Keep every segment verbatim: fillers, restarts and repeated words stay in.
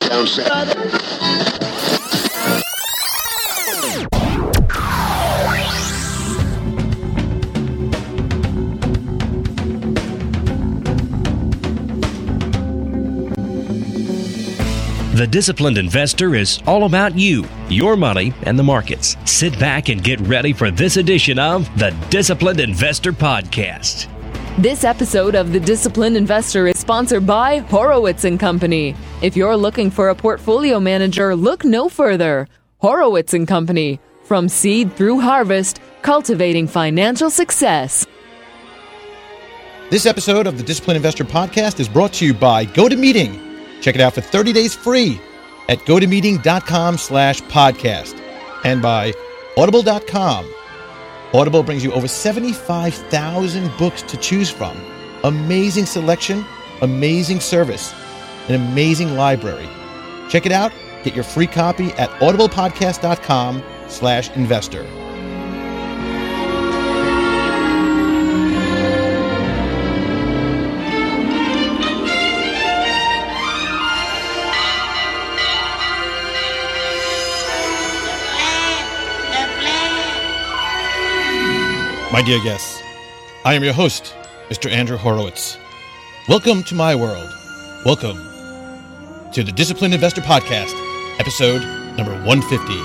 Down south. The Disciplined Investor is all about you, your money, and the markets. Sit back and get ready for this edition of the Disciplined Investor Podcast. This episode of The Disciplined Investor is sponsored by Horowitz and Company. If you're looking for a portfolio manager, look no further. Horowitz and Company. From seed through harvest, cultivating financial success. This episode of the Disciplined Investor Podcast is brought to you by GoToMeeting. Check it out for thirty days free at gotomeeting.com slash podcast and by audible dot com. Audible brings you over seventy-five thousand books to choose from. Amazing selection, amazing service, an amazing library. Check it out. Get your free copy at audiblepodcast.com slash investor. My dear guests, I am your host, Mister Andrew Horowitz. Welcome to my world. Welcome to the Disciplined Investor Podcast, episode number one fifty.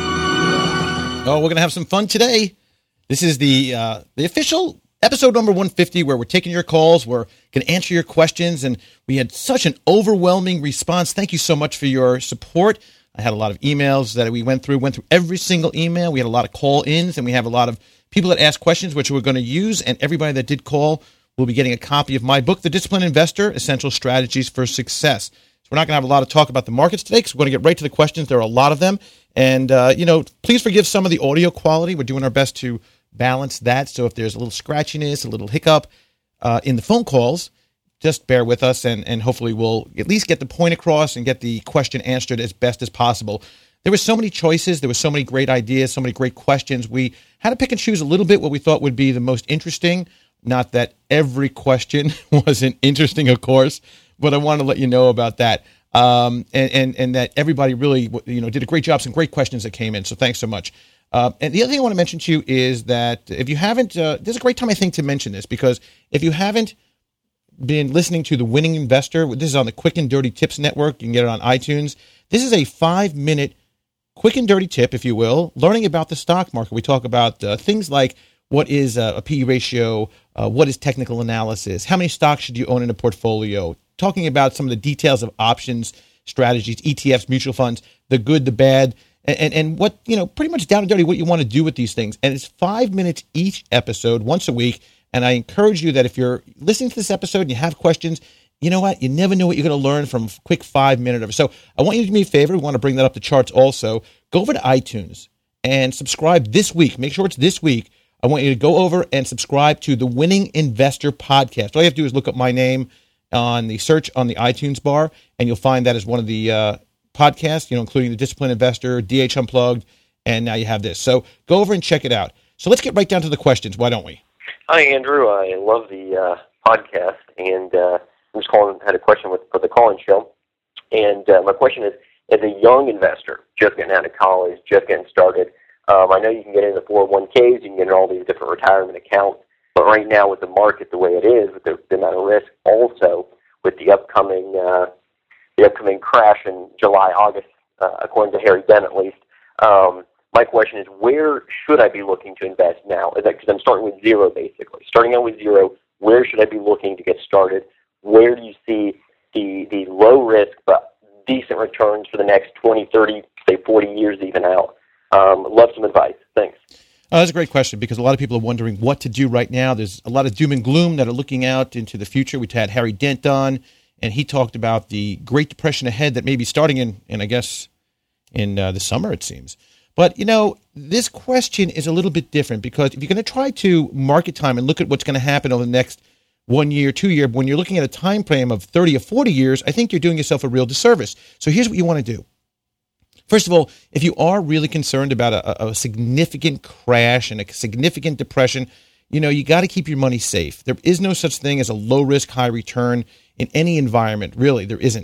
Oh, we're going to have some fun today. This is the uh, the official episode number one fifty, where we're taking your calls, we're going to answer your questions, and we had such an overwhelming response. Thank you so much for your support. I had a lot of emails that we went through, went through every single email. We had a lot of call-ins, and we have a lot of people that asked questions, which we're going to use, and everybody that did call will be getting a copy of my book, The Disciplined Investor, Essential Strategies for Success. So we're not going to have a lot of talk about the markets today, because we're going to get right to the questions. There are a lot of them. And, uh, you know, please forgive some of the audio quality. We're doing our best to balance that. So if there's a little scratchiness, a little hiccup uh, in the phone calls, just bear with us, and, and hopefully we'll at least get the point across and get the question answered as best as possible. There were so many choices. There were so many great ideas, so many great questions. We had to pick and choose a little bit what we thought would be the most interesting. Not that every question wasn't interesting, of course, but I want to let you know about that. Um, and, and, and that everybody really, you know, did a great job. Some great questions that came in. So thanks so much. Uh, and the other thing I want to mention to you is that if you haven't, uh, this is a great time, I think, to mention this, because if you haven't been listening to The Winning Investor, this is on the Quick and Dirty Tips Network. You can get it on iTunes. This is a five-minute quick and dirty tip, if you will, learning about the stock market. We talk about uh, things like what is a, a P E ratio, uh, what is technical analysis, how many stocks should you own in a portfolio, talking about some of the details of options, strategies, E T Fs, mutual funds, the good, the bad, and, and, and what, you know, pretty much down and dirty what you want to do with these things. And it's five minutes each episode, once a week. And I encourage you that if you're listening to this episode and you have questions, you know what? You never know what you're going to learn from a quick five minute of it. So I want you to do me a favor. We want to bring that up the charts also. Go over to iTunes and subscribe this week. Make sure it's this week. I want you to go over and subscribe to the Winning Investor Podcast. All you have to do is look up my name on the search on the iTunes bar, and you'll find that as one of the uh, podcasts, you know, including the Disciplined Investor, D H Unplugged, and now you have this. So go over and check it out. So let's get right down to the questions. Why don't we? Hi, Andrew. I love the uh, podcast, and uh, I'm just calling, had a question with, for the call-in show. And uh, my question is, as a young investor, just getting out of college, just getting started, um, I know you can get into four oh one k's, you can get in all these different retirement accounts, but right now with the market the way it is, with the, the amount of risk, also with the upcoming uh, the upcoming crash in July, August, uh, according to Harry Dent at least, um, my question is, where should I be looking to invest now? Because I'm starting with zero, basically. Starting out with zero, where should I be looking to get started? Where do you see the the low risk but decent returns for the next twenty, thirty, say forty years even out? Um, love some advice. Thanks. Oh, that's a great question, because a lot of people are wondering what to do right now. There's a lot of doom and gloom that are looking out into the future. We had Harry Dent on, and he talked about the Great Depression ahead that may be starting in, in I guess, in uh, the summer, it seems. But, you know, this question is a little bit different, because if you're going to try to market time and look at what's going to happen over the next one year, two year, when you're looking at a time frame of thirty or forty years, I think you're doing yourself a real disservice. So here's what you want to do. First of all, if you are really concerned about a, a significant crash and a significant depression, you know, you got to keep your money safe. There is no such thing as a low risk, high return in any environment. Really, there isn't.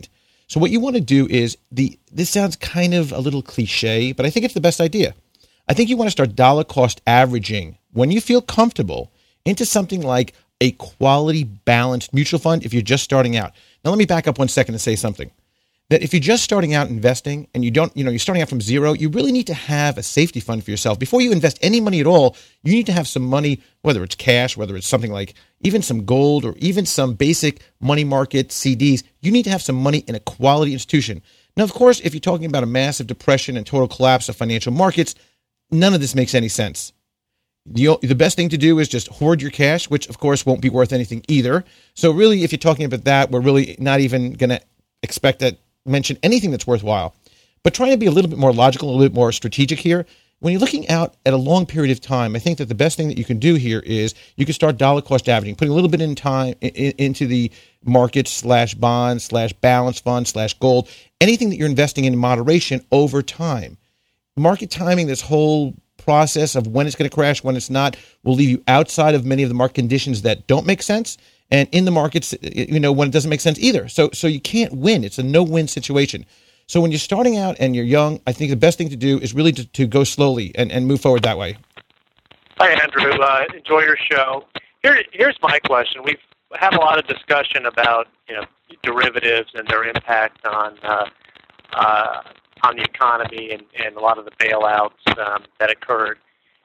So what you want to do is, the this sounds kind of a little cliche, but I think it's the best idea. I think you want to start dollar cost averaging when you feel comfortable into something like a quality balanced mutual fund if you're just starting out. Now, let me back up one second and say something. That if you're just starting out investing and you don't, you know, you're starting out from zero, you really need to have a safety fund for yourself. Before you invest any money at all, you need to have some money, whether it's cash, whether it's something like even some gold or even some basic money market C Ds. You need to have some money in a quality institution. Now, of course, if you're talking about a massive depression and total collapse of financial markets, none of this makes any sense. The, the best thing to do is just hoard your cash, which of course won't be worth anything either. So really, if you're talking about that, we're really not even going to expect that mention anything that's worthwhile. But trying to be a little bit more logical, a little bit more strategic here. When you're looking out at a long period of time, I think that the best thing that you can do here is you can start dollar cost averaging, putting a little bit in time in, into the market slash bond slash balance fund slash gold, anything that you're investing in moderation over time. Market timing, this whole process of when it's going to crash, when it's not, will leave you outside of many of the market conditions that don't make sense. And in the markets, you know, when it doesn't make sense either. So so you can't win. It's a no-win situation. So when you're starting out and you're young, I think the best thing to do is really to, to go slowly and, and move forward that way. Hi, Andrew. Uh, enjoy your show. Here, here's my question. We've had a lot of discussion about, you know, derivatives and their impact on uh, uh, on the economy and, and a lot of the bailouts um, that occurred.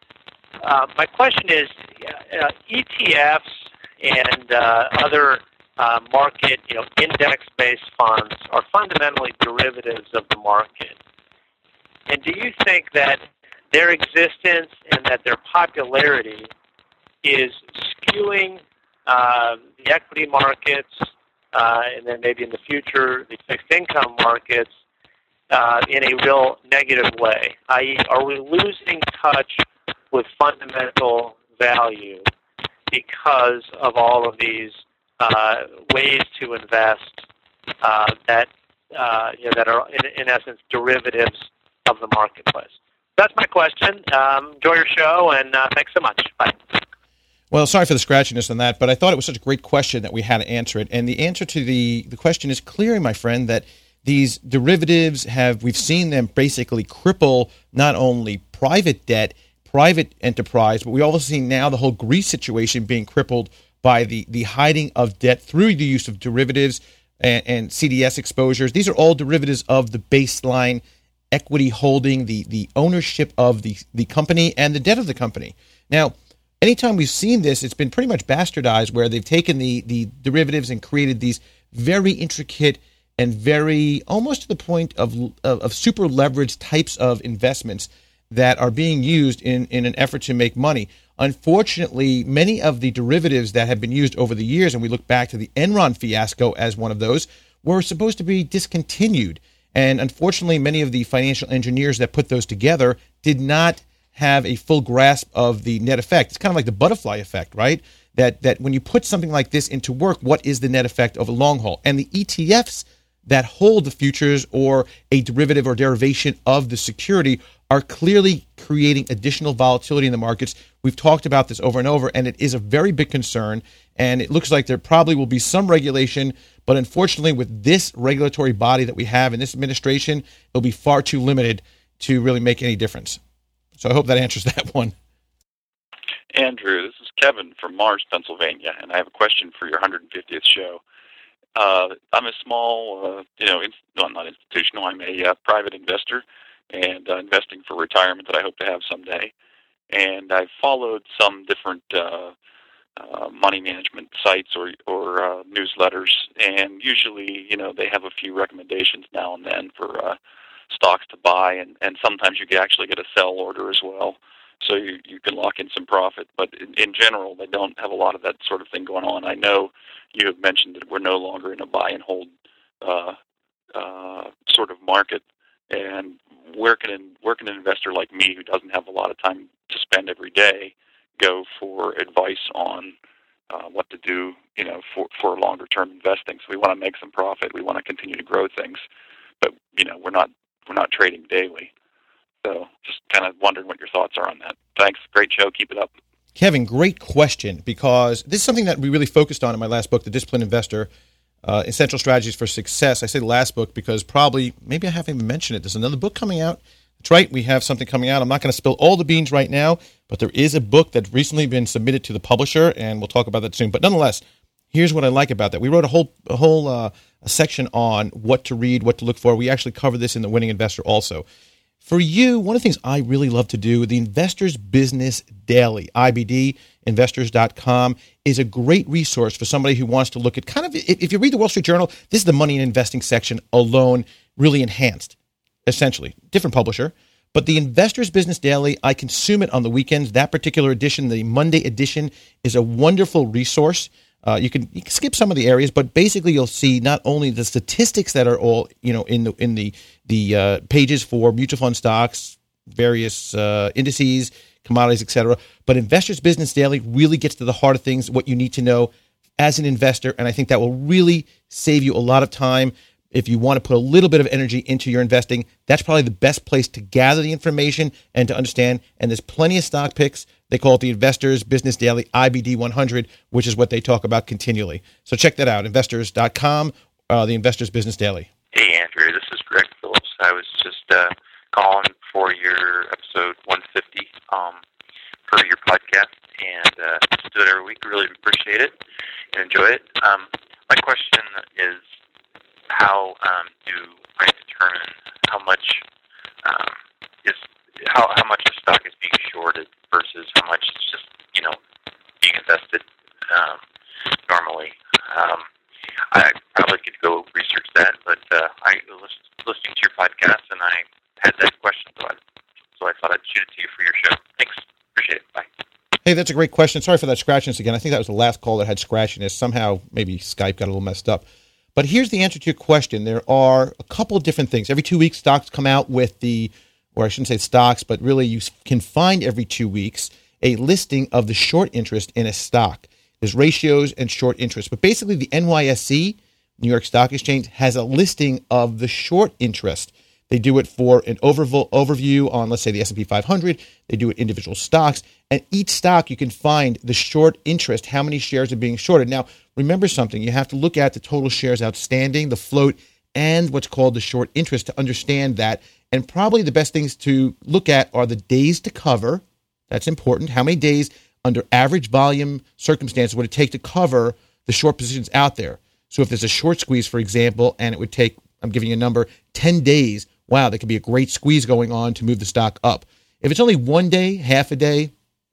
Uh, my question is, uh, E T Fs and uh, other uh, market, you know, index-based funds are fundamentally derivatives of the market. And do you think that their existence and that their popularity is skewing uh, the equity markets uh, and then maybe in the future the fixed income markets uh, in a real negative way? that is, are we losing touch with fundamental value because of all of these uh, ways to invest uh, that uh, you know, that are in, in essence derivatives of the marketplace? That's my question. Um, enjoy your show, and uh, thanks so much. Bye. Well, sorry for the scratchiness on that, but I thought it was such a great question that we had to answer it. And the answer to the, the question is clear, my friend, that these derivatives have, we've seen them basically cripple not only private debt, private enterprise, but we also see now the whole Greece situation being crippled by the, the hiding of debt through the use of derivatives and, and C D S exposures. These are all derivatives of the baseline equity holding, the, the ownership of the, the company and the debt of the company. Now, anytime we've seen this, it's been pretty much bastardized where they've taken the, the derivatives and created these very intricate and very, almost to the point of, of, of super leveraged types of investments that are being used in, in an effort to make money. Unfortunately, many of the derivatives that have been used over the years, and we look back to the Enron fiasco as one of those, were supposed to be discontinued. And unfortunately, many of the financial engineers that put those together did not have a full grasp of the net effect. It's kind of like the butterfly effect, right? That that when you put something like this into work, what is the net effect of a long haul? And the E T Fs that hold the futures or a derivative or derivation of the security are clearly creating additional volatility in the markets. We've talked about this over and over, and it is a very big concern. And it looks like there probably will be some regulation, but unfortunately with this regulatory body that we have in this administration, it'll be far too limited to really make any difference. So I hope that answers that one. Andrew, this is Kevin from Mars, Pennsylvania, and I have a question for your one hundred fiftieth show. Uh, I'm a small, uh, you know, in, well, not institutional, I'm a uh, private investor and uh, investing for retirement that I hope to have someday. And I've followed some different uh, uh, money management sites or, or uh, newsletters, and usually, you know, they have a few recommendations now and then for uh, stocks to buy, and, and sometimes you can actually get a sell order as well, so you, you can lock in some profit. But in, in general, they don't have a lot of that sort of thing going on. I know you have mentioned that we're no longer in a buy and hold uh, uh, sort of market, and where can an, where can an investor like me, who doesn't have a lot of time to spend every day, go for advice on uh, what to do, you know, for for longer term investing? So we want to make some profit, we want to continue to grow things, but you know, we're not we're not trading daily. So just kind of wondering what your thoughts are on that. Thanks. Great show. Keep it up. Kevin, great question, because this is something that we really focused on in my last book, The Disciplined Investor. uh, Essential Strategies for Success. I say the last book because probably, maybe I haven't even mentioned it. There's another book coming out. That's right. We have something coming out. I'm not going to spill all the beans right now, but there is a book that's recently been submitted to the publisher, and we'll talk about that soon. But nonetheless, here's what I like about that. We wrote a whole a whole uh, a section on what to read, what to look for. We actually cover this in The Winning Investor also. For you, one of the things I really love to do, the Investor's Business Daily, I B D, investors dot com, is a great resource for somebody who wants to look at kind of, if you read the Wall Street Journal, this is the money and investing section alone, really enhanced, essentially. Different publisher. But the Investor's Business Daily, I consume it on the weekends. That particular edition, the Monday edition, is a wonderful resource. Uh, you can you can skip some of the areas, but basically you'll see not only the statistics that are all you know in the in the the uh, pages for mutual fund stocks, various uh, indices, commodities, et cetera. But Investor's Business Daily really gets to the heart of things, what you need to know as an investor, and I think that will really save you a lot of time. If you want to put a little bit of energy into your investing, that's probably the best place to gather the information and to understand. And there's plenty of stock picks. They call it the Investors Business Daily I B D one hundred, which is what they talk about continually. So check that out, investors dot com, uh, the Investors Business Daily. Hey, Andrew. This is Greg Phillips. I was just uh, calling for your episode one fifty um, for your podcast, and uh, just do it every week. Really appreciate it and enjoy it. Um, my question is, how um, do I determine how much um, is how how much a stock is being shorted versus how much is just you know being invested um, normally? Um, I probably could go research that, but uh, I was listening to your podcast and I had that question, so I, so I thought I'd shoot it to you for your show. Thanks, appreciate it. Bye. Hey, that's a great question. Sorry for that scratchiness again. I think that was the last call that had scratchiness. Somehow, maybe Skype got a little messed up. But here's the answer to your question. There are a couple of different things. Every two weeks, stocks come out with the, or I shouldn't say stocks, but really you can find every two weeks a listing of the short interest in a stock. There's ratios and short interest. But basically the N Y S E, New York Stock Exchange, has a listing of the short interest. They do it for an overview overview on, let's say, the S and P five hundred. They do it individual stocks. And each stock, you can find the short interest, how many shares are being shorted. Now, remember something. You have to look at the total shares outstanding, the float, and what's called the short interest to understand that. And probably the best things to look at are the days to cover. That's important. How many days under average volume circumstances would it take to cover the short positions out there? So if there's a short squeeze, for example, and it would take, I'm giving you a number, ten days, wow, there could be a great squeeze going on to move the stock up. If it's only one day, half a day,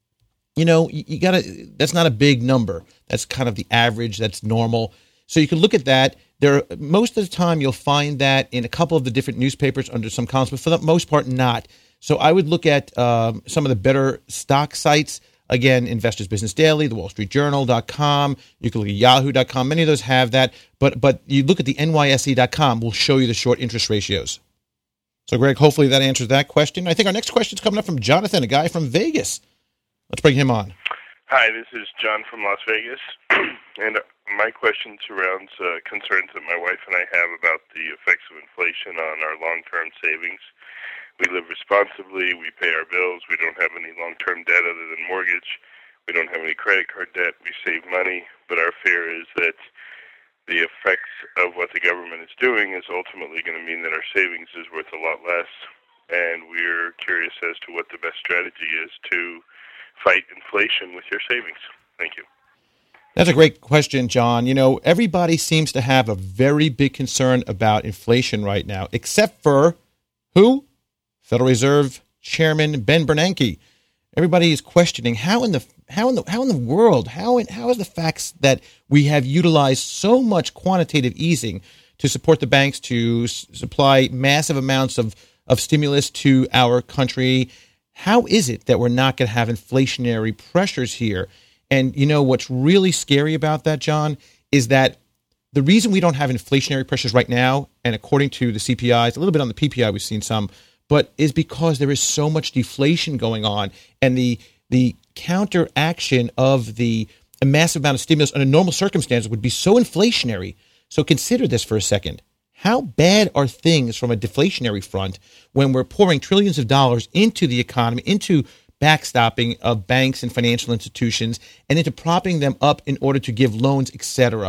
you know, you, you got to, that's not a big number. That's kind of the average. That's normal. So you can look at that. There, most of the time, you'll find that in a couple of the different newspapers under some columns, but for the most part, not. So I would look at um, some of the better stock sites. Again, Investors Business Daily, the Wall Street Journal dot com. You can look at Yahoo dot com. Many of those have that. But but you look at the N Y S E dot com, will show you the short interest ratios. So, Greg, hopefully that answers that question. I think our next question is coming up from Jonathan, a guy from Vegas. Let's bring him on. Hi, this is John from Las Vegas. And my question surrounds uh, concerns that my wife and I have about the effects of inflation on our long-term savings. We live responsibly. We pay our bills. We don't have any long-term debt other than mortgage. We don't have any credit card debt. We save money. But our fear is that the effects of what the government is doing is ultimately going to mean that our savings is worth a lot less. And we're curious as to what the best strategy is to fight inflation with your savings. Thank you. That's a great question, John. You know, everybody seems to have a very big concern about inflation right now, except for who? Federal Reserve Chairman Ben Bernanke. Everybody is questioning how in the how in the how in the world how in, how is the facts that we have utilized so much quantitative easing to support the banks to s- supply massive amounts of of stimulus to our country. How is it that we're not going to have inflationary pressures here? And you know what's really scary about that, John, is that the reason we don't have inflationary pressures right now, and according to the C P Is, a little bit on the P P I, we've seen some, but is because there is so much deflation going on, and the the counteraction of the a massive amount of stimulus under normal circumstances would be so inflationary. So consider this for a second. How bad are things from a deflationary front when we're pouring trillions of dollars into the economy, into backstopping of banks and financial institutions, and into propping them up in order to give loans, et cetera?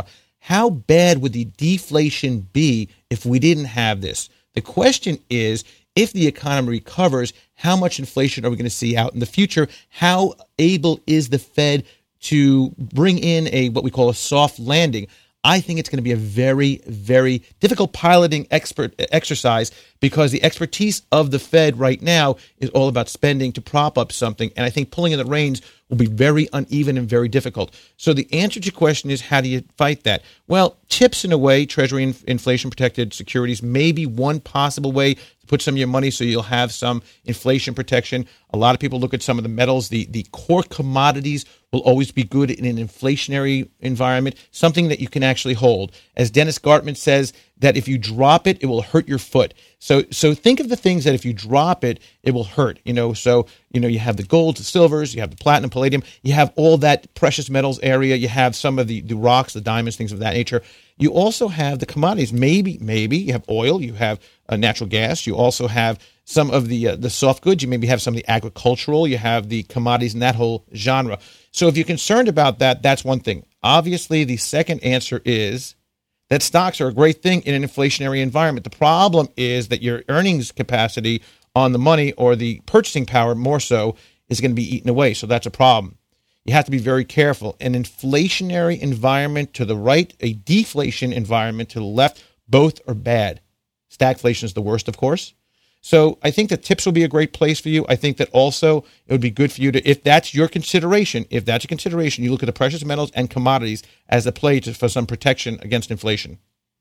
how bad would the deflation be if we didn't have this? The question is, if the economy recovers, how much inflation are we going to see out in the future? How able is the Fed to bring in a what we call a soft landing? I think it's going to be a very, very difficult piloting expert exercise because the expertise of the Fed right now is all about spending to prop up something. And I think pulling in the reins will be very uneven and very difficult. So the answer to your question is, how do you fight that? Well, chips in a way, Treasury inf- inflation-protected securities, may be one possible way to put some of your money so you'll have some inflation protection. A lot of people look at some of the metals. The, the core commodities will always be good in an inflationary environment, something that you can actually hold. As Dennis Gartman says, that if you drop it, it will hurt your foot. So so think of the things that if you drop it, it will hurt. You know, so, you know, you have the gold, the silvers, you have the platinum, palladium, you have all that precious metals area, you have some of the, the rocks, the diamonds, things of that nature. You also have the commodities. Maybe, maybe you have oil, you have uh, natural gas, you also have some of the uh, the soft goods, you maybe have some of the agricultural, you have the commodities in that whole genre. So if you're concerned about that, that's one thing. Obviously, the second answer is that stocks are a great thing in an inflationary environment. The problem is that your earnings capacity on the money, or the purchasing power more so, is going to be eaten away. So that's a problem. You have to be very careful. An inflationary environment to the right, a deflation environment to the left, both are bad. Stagflation is the worst, of course. So I think that tips will be a great place for you. I think that also it would be good for you to, if that's your consideration, if that's a consideration, you look at the precious metals and commodities as a play to, for some protection against inflation.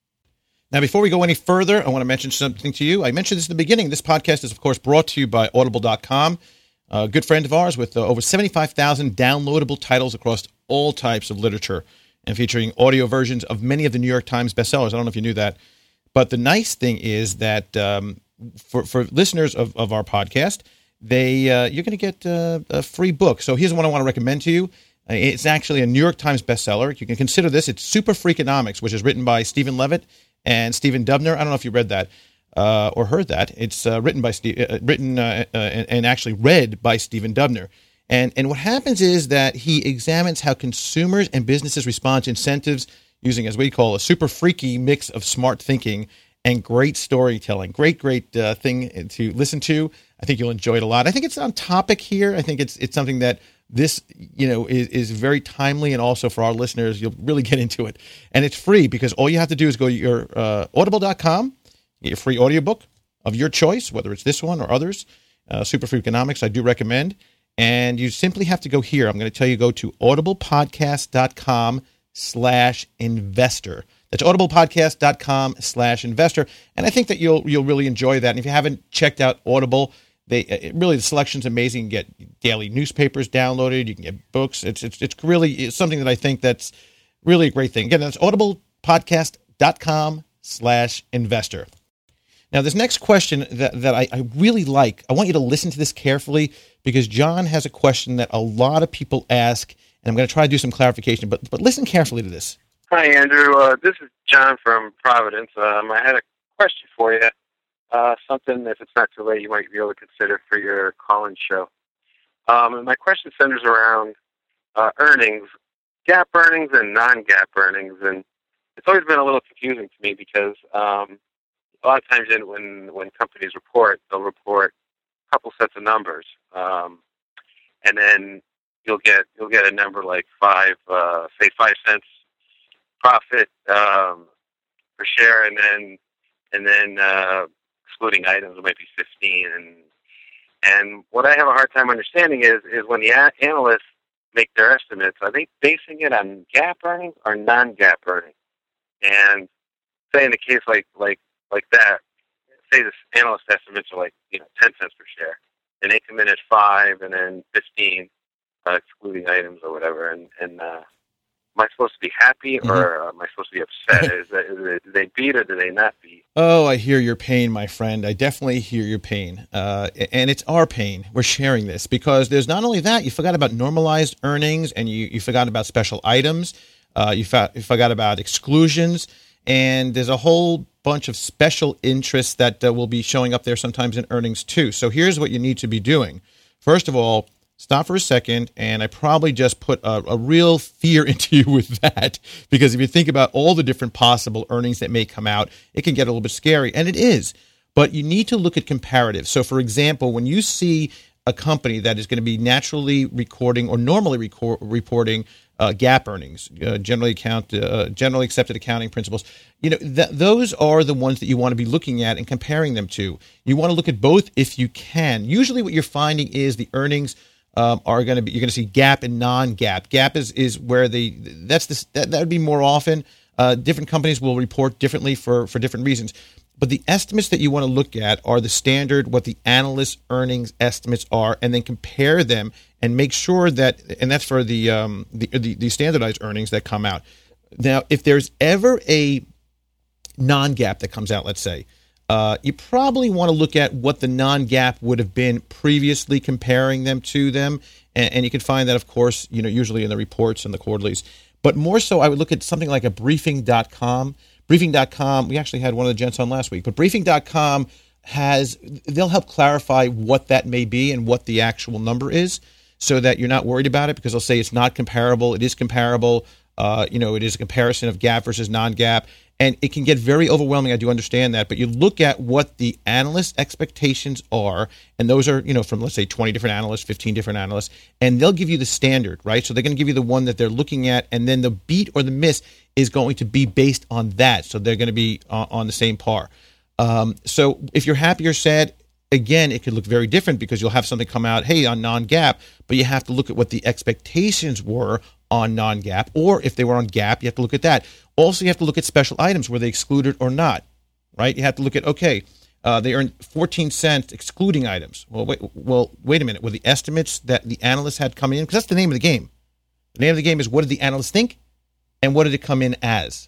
Now, before we go any further, I want to mention something to you. I mentioned this in the beginning. This podcast is, of course, brought to you by Audible dot com, a good friend of ours with uh, over seventy-five thousand downloadable titles across all types of literature and featuring audio versions of many of the New York Times bestsellers. I don't know if you knew that. But the nice thing is that um, for, for listeners of, of our podcast, they uh, you're going to get uh, a free book. So here's one I want to recommend to you. Uh, it's actually a New York Times bestseller. You can consider this. It's Super Freakonomics, which is written by Stephen Levitt and Stephen Dubner. I don't know if you read that uh, or heard that. It's uh, written by Steve, uh, written uh, uh, and, and actually read by Stephen Dubner. And and what happens is that he examines how consumers and businesses respond to incentives using, as we call, a super freaky mix of smart thinking and great storytelling. Great, great uh, thing to listen to. I think you'll enjoy it a lot. I think it's on topic here. I think it's it's something that this, you know, is, is very timely, and also for our listeners, you'll really get into it. And it's free because all you have to do is go to your uh, audible dot com, get your free audiobook of your choice, whether it's this one or others, uh, Super Freakonomics, I do recommend. And you simply have to go here. I'm going to tell you, go to audible podcast dot com slash investor. That's audible podcast dot com slash investor. And I think that you'll you'll really enjoy that. And if you haven't checked out Audible, they it, really the selection's amazing. You can get daily newspapers downloaded. You can get books. It's it's it's really it's something that I think that's really a great thing. Again, that's audible podcast dot com slash investor. Now, this next question that, that I, I really like, I want you to listen to this carefully because John has a question that a lot of people ask, and I'm going to try to do some clarification, but but listen carefully to this. Hi, Andrew. Uh, this is John from Providence. Um, I had a question for you, uh, something, if it's not too late, you might be able to consider for your call-in show. Um, and my question centers around uh, earnings, GAAP earnings and non-GAAP earnings, and it's always been a little confusing to me because um, a lot of times in, when when companies report, they'll report a couple sets of numbers, um, and then you'll get you'll get a number like five, uh, say five cents profit um, per share, and then and then uh, excluding items, it might be fifteen. And and what I have a hard time understanding is is when the a- analysts make their estimates, are they basing it on GAAP earnings or non-GAAP earnings? And say in a case like like like that, say this analyst estimates are like you know ten cents per share, and they come in at five, and then fifteen, uh, excluding items or whatever, and and uh, am I supposed to be happy or mm-hmm. am I supposed to be upset? is that, is it, do they beat or do they not beat? Oh, I hear your pain, my friend. I definitely hear your pain. Uh, and it's our pain. We're sharing this because there's not only that, you forgot about normalized earnings and you, you forgot about special items. Uh, you, fa- you forgot about exclusions. And there's a whole bunch of special interests that uh, will be showing up there sometimes in earnings too. So here's what you need to be doing. First of all, stop for a second, and I probably just put a, a real fear into you with that, because if you think about all the different possible earnings that may come out, it can get a little bit scary, and it is. But you need to look at comparatives. So, for example, when you see a company that is going to be naturally recording or normally record, reporting uh, GAAP earnings, uh, generally account, uh, generally accepted accounting principles, you know, th- those are the ones that you want to be looking at and comparing them to. You want to look at both if you can. Usually, what you're finding is the earnings um, are going to be, you're going to see GAAP and non-GAAP. GAAP is is where the that's the that, that would be more often. Uh, different companies will report differently for for different reasons. But the estimates that you want to look at are the standard, what the analyst earnings estimates are, and then compare them and make sure that, and that's for the um, the, the, the standardized earnings that come out. Now, if there's ever a non-GAAP that comes out, let's say, uh, you probably want to look at what the non-GAAP would have been previously, comparing them to them, and, and you can find that, of course, you know, usually in the reports and the quarterlies. But more so, I would look at something like a briefing dot com. Briefing dot com, we actually had one of the gents on last week, but Briefing dot com has, they'll help clarify what that may be and what the actual number is, so that you're not worried about it, because they'll say it's not comparable, it is comparable, uh, you know, it is a comparison of GAAP versus non-GAAP, and it can get very overwhelming, I do understand that, but you look at what the analyst expectations are, and those are, you know, from, let's say, twenty different analysts, fifteen different analysts, and they'll give you the standard, right? So they're going to give you the one that they're looking at, and then the beat or the miss is going to be based on that. So they're going to be uh, on the same par. Um, so if you're happy or sad, again, it could look very different, because you'll have something come out, hey, on non-GAAP, but you have to look at what the expectations were on non-GAAP, or if they were on GAAP, you have to look at that. Also, you have to look at special items, were they excluded or not, right? You have to look at, okay, uh, they earned fourteen cents excluding items. Well, wait, well, wait a minute. Were the estimates that the analysts had come in? Because that's the name of the game. The name of the game is, what did the analysts think, and what did it come in as?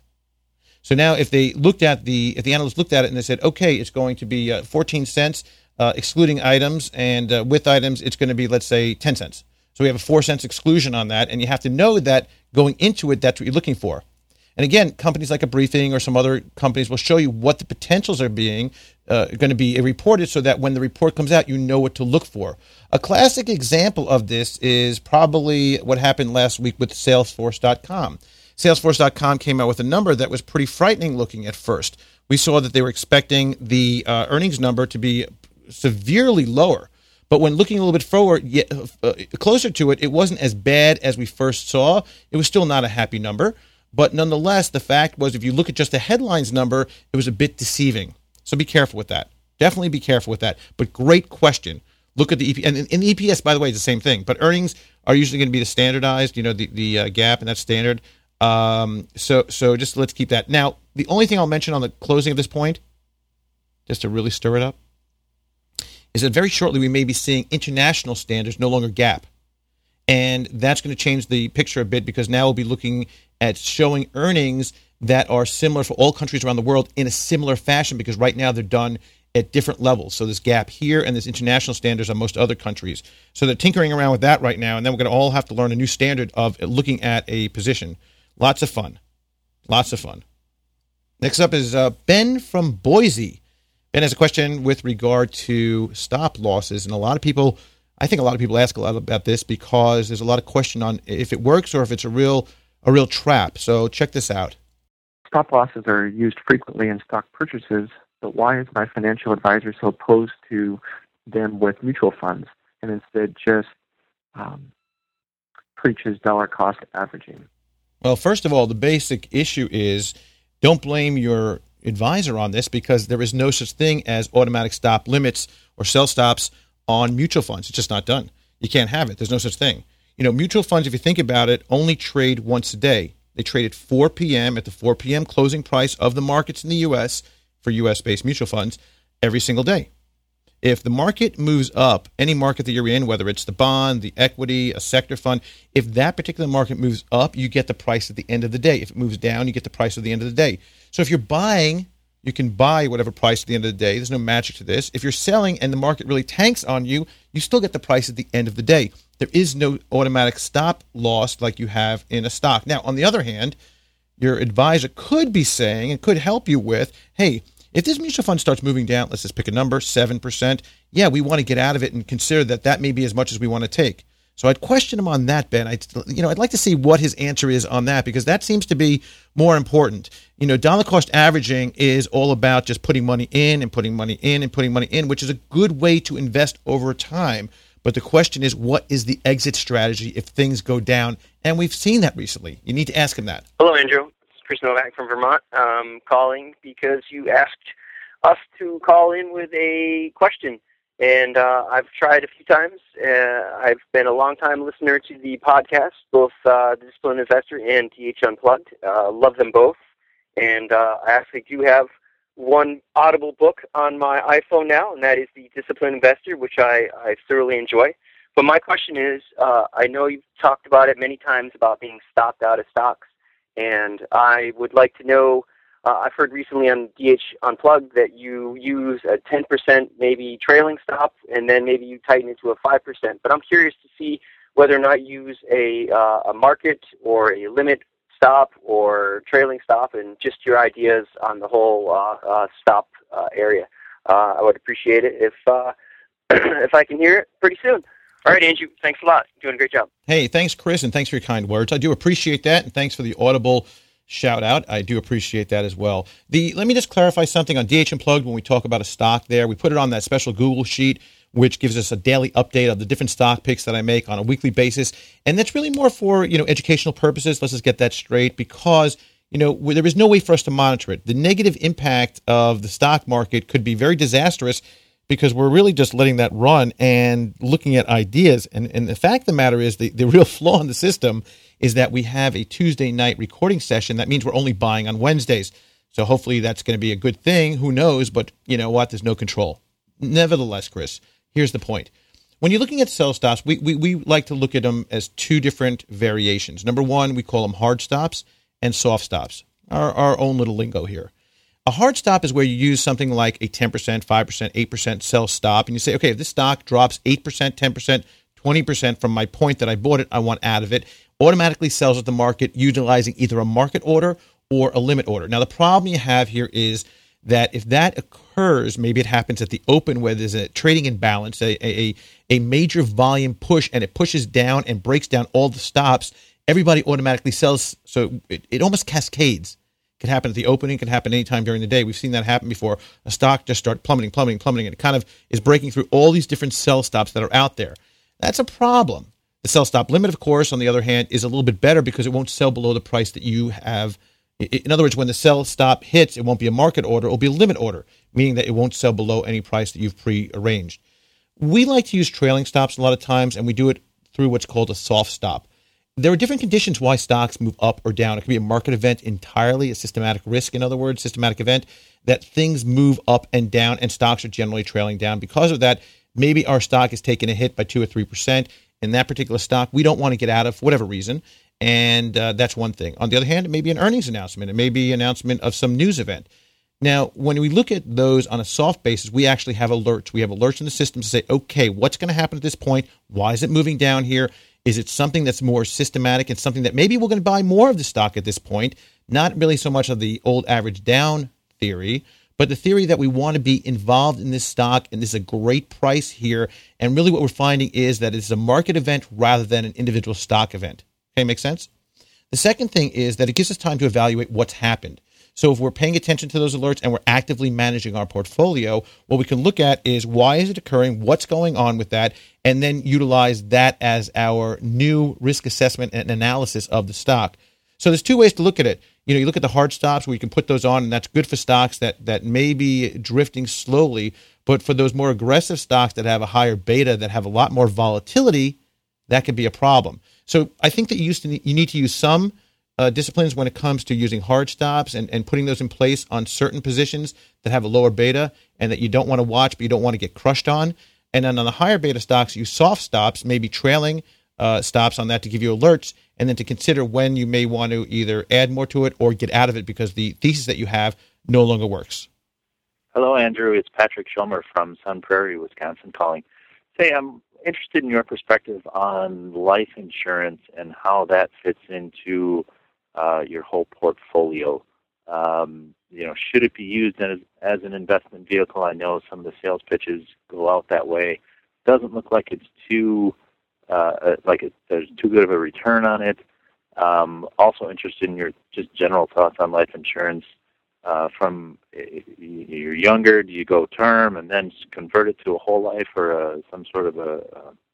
So now, if they looked at the, if the analysts looked at it and they said, okay, it's going to be uh, fourteen cents uh, excluding items, and uh, with items, it's going to be, let's say, ten cents. So we have a four cents exclusion on that, and you have to know that going into it, that's what you're looking for. And again, companies like a Briefing or some other companies will show you what the potentials are being uh, going to be reported, so that when the report comes out, you know what to look for. A classic example of this is probably what happened last week with Salesforce dot com. Salesforce dot com came out with a number that was pretty frightening looking at first. We saw that they were expecting the uh, earnings number to be severely lower. But when looking a little bit forward, uh, closer to it, it wasn't as bad as we first saw. It was still not a happy number. But nonetheless, the fact was, if you look at just the headlines number, it was a bit deceiving. So be careful with that. Definitely be careful with that. But great question. Look at the E P S. And in the E P S, by the way, is the same thing. But earnings are usually going to be the standardized, you know, the, the uh, GAAP, and that's standard. Um, so so just let's keep that. Now, the only thing I'll mention on the closing of this point, just to really stir it up, is that very shortly we may be seeing international standards, no longer GAAP. And that's going to change the picture a bit, because now we'll be looking at showing earnings that are similar for all countries around the world in a similar fashion, because right now they're done at different levels. So there's GAAP here, and there's international standards on most other countries. So they're tinkering around with that right now, and then we're going to all have to learn a new standard of looking at a position. Lots of fun. Lots of fun. Next up is uh, Ben from Boise. Ben has a question with regard to stop losses, and a lot of people, I think a lot of people ask a lot about this, because there's a lot of question on if it works or if it's a real a real trap. So check this out. Stop losses are used frequently in stock purchases, but why is my financial advisor so opposed to them with mutual funds, and instead just um, preaches dollar cost averaging? Well, first of all, the basic issue is, don't blame your advisor on this, because there is no such thing as automatic stop limits or sell stops on mutual funds. It's just not done. You can't have it. There's no such thing. You know, mutual funds, if you think about it, only trade once a day. They trade at four p.m. at the four p.m. closing price of the markets in the U S for U S-based mutual funds every single day. If the market moves up, any market that you're in, whether it's the bond, the equity, a sector fund, if that particular market moves up, you get the price at the end of the day. If it moves down, you get the price at the end of the day. So if you're buying, you can buy whatever price at the end of the day. There's no magic to this. If you're selling and the market really tanks on you, you still get the price at the end of the day. There is no automatic stop loss like you have in a stock. Now, on the other hand, your advisor could be saying and could help you with, hey, if this mutual fund starts moving down, let's just pick a number, seven percent, yeah, we want to get out of it and consider that that may be as much as we want to take. So I'd question him on that, Ben. I, you know, I'd like to see what his answer is on that, because that seems to be more important. You know, dollar cost averaging is all about just putting money in and putting money in and putting money in, which is a good way to invest over time. But the question is, what is the exit strategy if things go down? And we've seen that recently. You need to ask him that. Hello, Andrew. It's Chris Novak from Vermont. Um, calling because you asked us to call in with a question. And uh, I've tried a few times. Uh, I've been a long-time listener to the podcast, both uh, The Disciplined Investor and T H Unplugged. Uh, love them both. And uh, I actually do have one Audible book on my iPhone now, and that is The Disciplined Investor, which I, I thoroughly enjoy. But my question is, uh, I know you've talked about it many times about being stopped out of stocks, and I would like to know, Uh, I've heard recently on D H Unplugged that you use a ten percent maybe trailing stop, and then maybe you tighten it to a five percent. But I'm curious to see whether or not you use a, uh, a market or a limit stop or trailing stop, and just your ideas on the whole uh, uh, stop uh, area. Uh, I would appreciate it if, uh, if I can hear it pretty soon. All right, Andrew, thanks a lot. You're doing a great job. Hey, thanks, Chris, and thanks for your kind words. I do appreciate that, and thanks for the Audible shout out. I do appreciate that as well. The let me just clarify something on D H Unplugged. When we talk about a stock there, we put it on that special Google sheet, which gives us a daily update of the different stock picks that I make on a weekly basis. And that's really more for, you know, educational purposes. Let's just get that straight, because, you know, there is no way for us to monitor it. The negative impact of the stock market could be very disastrous, because we're really just letting that run and looking at ideas. And, and the fact of the matter is, the, the real flaw in the system is that we have a Tuesday night recording session. That means we're only buying on Wednesdays. So hopefully that's going to be a good thing. Who knows? But you know what? There's no control. Nevertheless, Chris, here's the point. When you're looking at sell stops, we, we, we like to look at them as two different variations. Number one, we call them hard stops and soft stops, our, our own little lingo here. A hard stop is where you use something like a ten percent, five percent, eight percent sell stop, and you say, okay, if this stock drops eight percent, ten percent, twenty percent from my point that I bought it, I want out of it, automatically sells at the market utilizing either a market order or a limit order. Now, the problem you have here is that if that occurs, maybe it happens at the open where there's a trading imbalance, a, a, a major volume push, and it pushes down and breaks down all the stops, everybody automatically sells. So it, it almost cascades. It can happen at the opening, can happen anytime during the day. We've seen that happen before. A stock just starts plummeting, plummeting, plummeting, and it kind of is breaking through all these different sell stops that are out there. That's a problem. The sell stop limit, of course, on the other hand, is a little bit better because it won't sell below the price that you have. In other words, when the sell stop hits, it won't be a market order. It will be a limit order, meaning that it won't sell below any price that you've pre-arranged. We like to use trailing stops a lot of times, and we do it through what's called a soft stop. There are different conditions why stocks move up or down. It could be a market event entirely, a systematic risk, in other words, systematic event, that things move up and down, and stocks are generally trailing down. Because of that, maybe our stock is taking a hit by two or three percent. In that particular stock, we don't want to get out of for whatever reason, and uh, that's one thing. On the other hand, it may be an earnings announcement. It may be an announcement of some news event. Now, when we look at those on a soft basis, we actually have alerts. We have alerts in the system to say, okay, what's going to happen at this point? Why is it moving down here? Is it something that's more systematic and something that maybe we're going to buy more of the stock at this point? Not really so much of the old average down theory, but the theory that we want to be involved in this stock, and this is a great price here. And really what we're finding is that it's a market event rather than an individual stock event. Okay, make sense? The second thing is that it gives us time to evaluate what's happened. So if we're paying attention to those alerts and we're actively managing our portfolio, what we can look at is why is it occurring, what's going on with that, and then utilize that as our new risk assessment and analysis of the stock. So there's two ways to look at it. You know, you look at the hard stops where you can put those on, and that's good for stocks that, that may be drifting slowly. But for those more aggressive stocks that have a higher beta, that have a lot more volatility, that could be a problem. So I think that you, used to, you need to use some uh, disciplines when it comes to using hard stops and, and putting those in place on certain positions that have a lower beta and that you don't want to watch, but you don't want to get crushed on. And then on the higher beta stocks, use soft stops, maybe trailing uh, stops on that to give you alerts, and then to consider when you may want to either add more to it or get out of it because the thesis that you have no longer works. Hello, Andrew. It's Patrick Schulmer from Sun Prairie, Wisconsin calling. Say, I'm interested in your perspective on life insurance and how that fits into uh, your whole portfolio. Um, you know, should it be used as, as an investment vehicle? I know some of the sales pitches go out that way. Doesn't look like it's too uh, like it, there's too good of a return on it. Um, also interested in your just general thoughts on life insurance. Uh, from you're younger, do you go term and then convert it to a whole life, or a, some sort of a,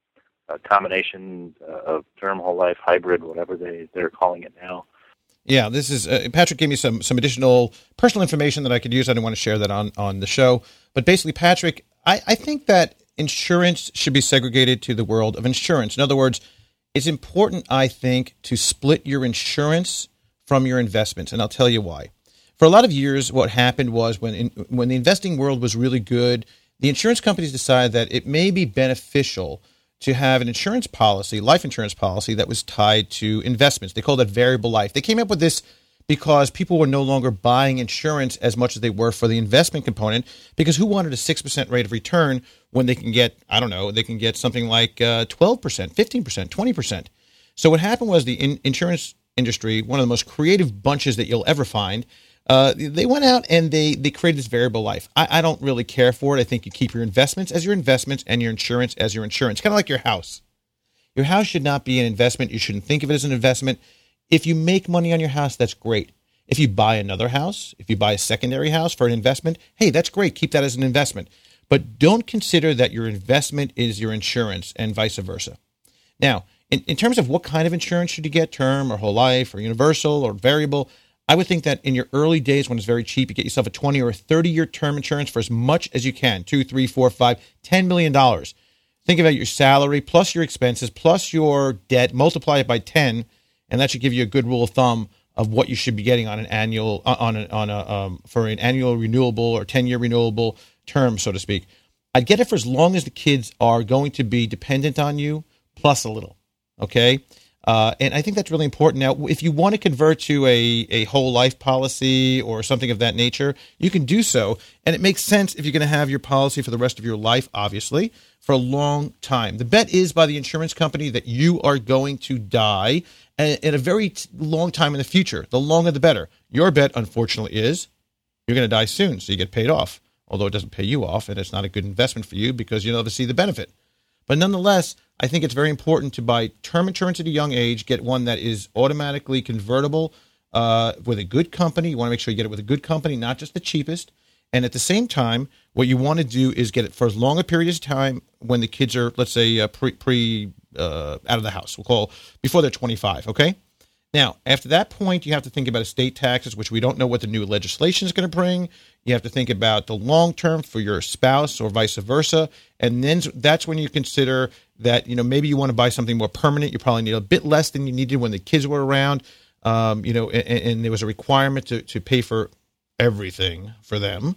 a combination of term, whole life, hybrid, whatever they, they're calling it now? Yeah, this is uh, Patrick gave me some some additional personal information that I could use. I didn't want to share that on, on the show. But basically, Patrick, I, I think that insurance should be segregated to the world of insurance. In other words, it's important, I think, to split your insurance from your investments, and I'll tell you why. For a lot of years, what happened was when in, when the investing world was really good, the insurance companies decided that it may be beneficial to have an insurance policy, life insurance policy, that was tied to investments. They called it variable life. They came up with this because people were no longer buying insurance as much as they were for the investment component, because who wanted a six percent rate of return when they can get, I don't know, they can get something like uh, twelve percent, fifteen percent, twenty percent. So what happened was the in- insurance industry, one of the most creative bunches that you'll ever find, Uh, they went out and they, they created this variable life. I, I don't really care for it. I think you keep your investments as your investments and your insurance as your insurance, kind of like your house. Your house should not be an investment. You shouldn't think of it as an investment. If you make money on your house, that's great. If you buy another house, if you buy a secondary house for an investment, hey, that's great. Keep that as an investment. But don't consider that your investment is your insurance and vice versa. Now, in, in terms of what kind of insurance should you get, term or whole life or universal or variable, I would think that in your early days when it's very cheap, you get yourself a twenty or a thirty-year term insurance for as much as you can, two, three, four, five, ten million dollars. Think about your salary plus your expenses plus your debt, multiply it by ten, and that should give you a good rule of thumb of what you should be getting on an annual on a, on a um, for an annual renewable or ten-year renewable term, so to speak. I'd get it for as long as the kids are going to be dependent on you, plus a little. Okay. Uh, and I think that's really important. Now, if you want to convert to a, a whole life policy or something of that nature, you can do so. And it makes sense if you're going to have your policy for the rest of your life, obviously, for a long time. The bet is by the insurance company that you are going to die in a very long time in the future. The longer, the better. Your bet, unfortunately, is you're going to die soon, so you get paid off. Although it doesn't pay you off, and it's not a good investment for you because you never see the benefit. But nonetheless, I think it's very important to buy term insurance at a young age, get one that is automatically convertible uh, with a good company. You want to make sure you get it with a good company, not just the cheapest. And at the same time, what you want to do is get it for as long a period of time when the kids are, let's say, uh, pre, pre uh, out of the house. We'll call before they're twenty-five, okay? Now, after that point, you have to think about estate taxes, which we don't know what the new legislation is going to bring. You have to think about the long term for your spouse or vice versa. And then that's when you consider that, you know, maybe you want to buy something more permanent. You probably need a bit less than you needed when the kids were around, um, you know, and, and there was a requirement to, to pay for everything for them,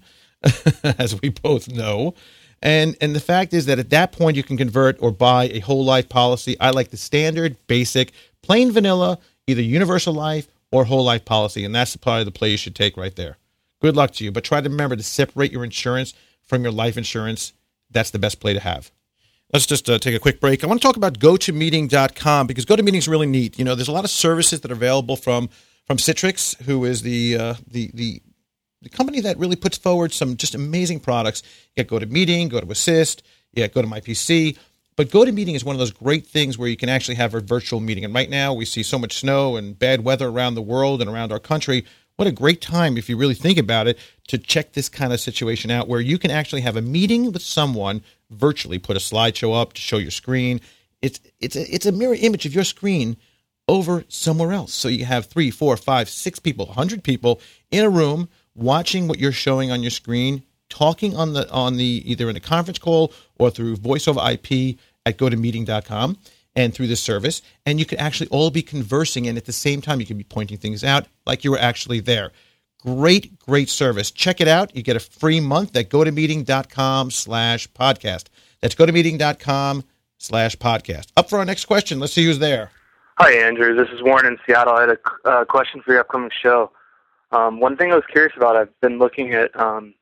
as we both know. And and the fact is that at that point, you can convert or buy a whole life policy. I like the standard, basic, plain vanilla, either universal life or whole life policy. And that's probably the play you should take right there. Good luck to you. But try to remember to separate your insurance from your life insurance. That's the best play to have. Let's just uh, take a quick break. I want to talk about go to meeting dot com because GoToMeeting is really neat. You know, there's a lot of services that are available from from Citrix, who is the uh, the the the company that really puts forward some just amazing products. You got GoToMeeting, GoToAssist, you got GoToMyPC. But GoToMeeting is one of those great things where you can actually have a virtual meeting. And right now we see so much snow and bad weather around the world and around our country. What a great time, if you really think about it, to check this kind of situation out where you can actually have a meeting with someone virtually, put a slideshow up to show your screen. It's it's a, it's a mirror image of your screen over somewhere else. So you have three, four, five, six people, one hundred people in a room watching what you're showing on your screen, talking on the on the either in a conference call or through voice over I P at go to meeting dot com and through this service. And you can actually all be conversing, and at the same time, you can be pointing things out like you were actually there. Great, great service. Check it out. You get a free month at go to meeting dot com slash podcast. That's go to meeting dot com slash podcast. Up for our next question. Let's see who's there. Hi, Andrew. This is Warren in Seattle. I had a uh, question for your upcoming show. Um, one thing I was curious about, I've been looking at um,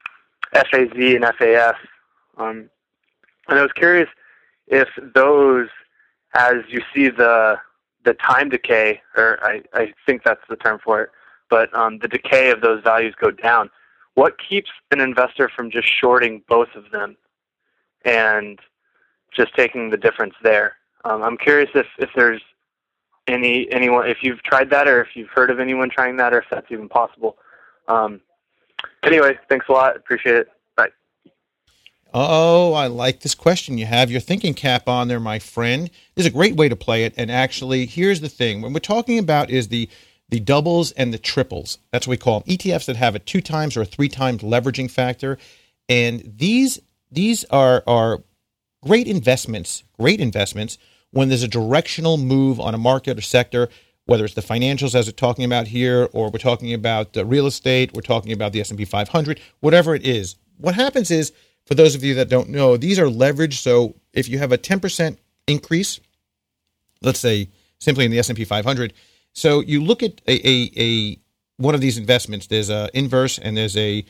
F A Z and F A S, um, and I was curious if those, as you see the the time decay, or I, I think that's the term for it, but um, the decay of those values go down, what keeps an investor from just shorting both of them and just taking the difference there? Um, I'm curious if, if there's any anyone, if you've tried that or if you've heard of anyone trying that or if that's even possible. Um, anyway, thanks a lot. Appreciate it. Bye. Oh, I like this question. You have your thinking cap on there, my friend. This is a great way to play it. And actually, here's the thing. What we're talking about is the the doubles and the triples. That's what we call them. E T Fs that have a two times or a three times leveraging factor. And these these are are great investments, great investments when there's a directional move on a market or sector, whether it's the financials as we're talking about here, or we're talking about uh, real estate, we're talking about the S and P five hundred, whatever it is. What happens is, for those of you that don't know, these are leveraged. So if you have a ten percent increase, let's say simply in the S and P five hundred, so you look at a, a, a one of these investments, there's a inverse and there's a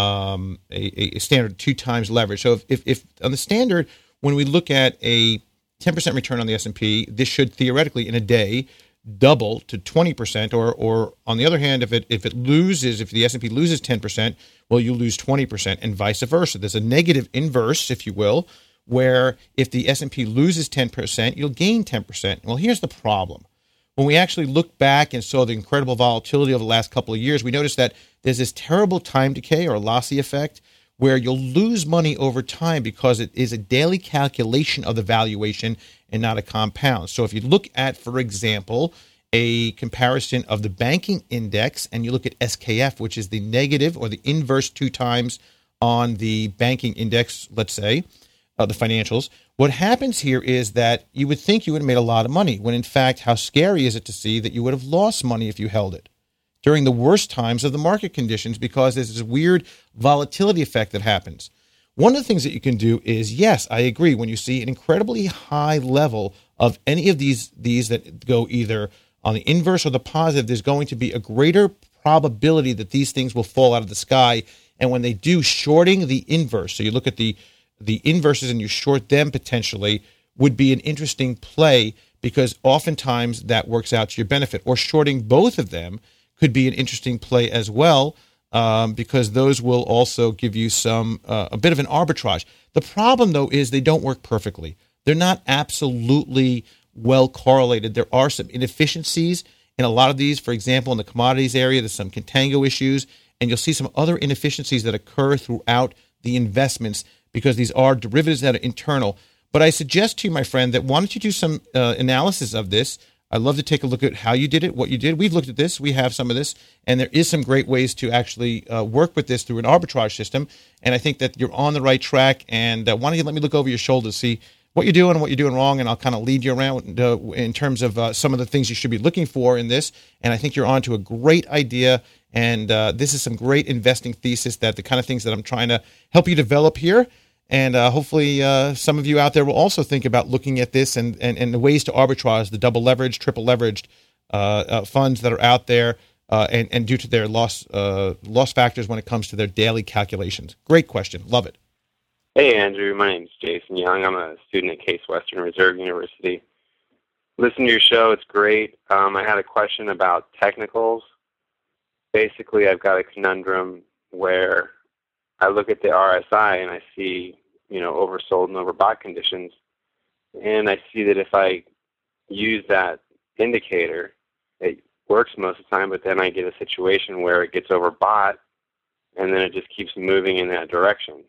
um, a, a standard two times leverage. So if, if, if on the standard, when we look at a ten percent return on the S and P, this should theoretically in a day double to twenty percent, or or on the other hand, if it if it loses, if the S and P loses ten percent, well, you lose twenty percent, and vice versa. There's a negative inverse, if you will, where if the S and P loses ten percent, you'll gain ten percent. Well, here's the problem. When we actually look back and saw the incredible volatility over the last couple of years, we noticed that there's this terrible time decay or lossy effect where you'll lose money over time because it is a daily calculation of the valuation and not a compound. So if you look at, for example, a comparison of the banking index and you look at S K F, which is the negative or the inverse two times on the banking index, let's say, uh, the financials, what happens here is that you would think you would have made a lot of money, when in fact, how scary is it to see that you would have lost money if you held it during the worst times of the market conditions, because there's this weird volatility effect that happens. One of the things that you can do is, yes, I agree, when you see an incredibly high level of any of these these that go either on the inverse or the positive, there's going to be a greater probability that these things will fall out of the sky. And when they do, shorting the inverse, so you look at the the inverses and you short them potentially, would be an interesting play, because oftentimes that works out to your benefit. Or shorting both of them could be an interesting play as well, um, because those will also give you some uh, a bit of an arbitrage. The problem, though, is they don't work perfectly. They're not absolutely well correlated. There are some inefficiencies in a lot of these. For example, in the commodities area, there's some contango issues, and you'll see some other inefficiencies that occur throughout the investments, because these are derivatives that are internal. But I suggest to you, my friend, that why don't you do some uh, analysis of this? I'd love to take a look at how you did it, what you did. We've looked at this. We have some of this. And there is some great ways to actually uh, work with this through an arbitrage system. And I think that you're on the right track. And uh, why don't you let me look over your shoulder to see what you're doing and what you're doing wrong, and I'll kind of lead you around uh, in terms of uh, some of the things you should be looking for in this. And I think you're on to a great idea. And uh, this is some great investing thesis, that the kind of things that I'm trying to help you develop here. And uh, hopefully uh, some of you out there will also think about looking at this and, and, and the ways to arbitrage the double leveraged, triple leveraged uh, uh, funds that are out there uh, and, and due to their loss uh, loss factors when it comes to their daily calculations. Great question. Love it. Hey, Andrew. My name's Jason Young. I'm a student at Case Western Reserve University. Listen to your show. It's great. Um, I had a question about technicals. Basically, I've got a conundrum where I look at the R S I and I see, you know, oversold and overbought conditions. And I see that if I use that indicator, it works most of the time, but then I get a situation where it gets overbought and then it just keeps moving in that direction.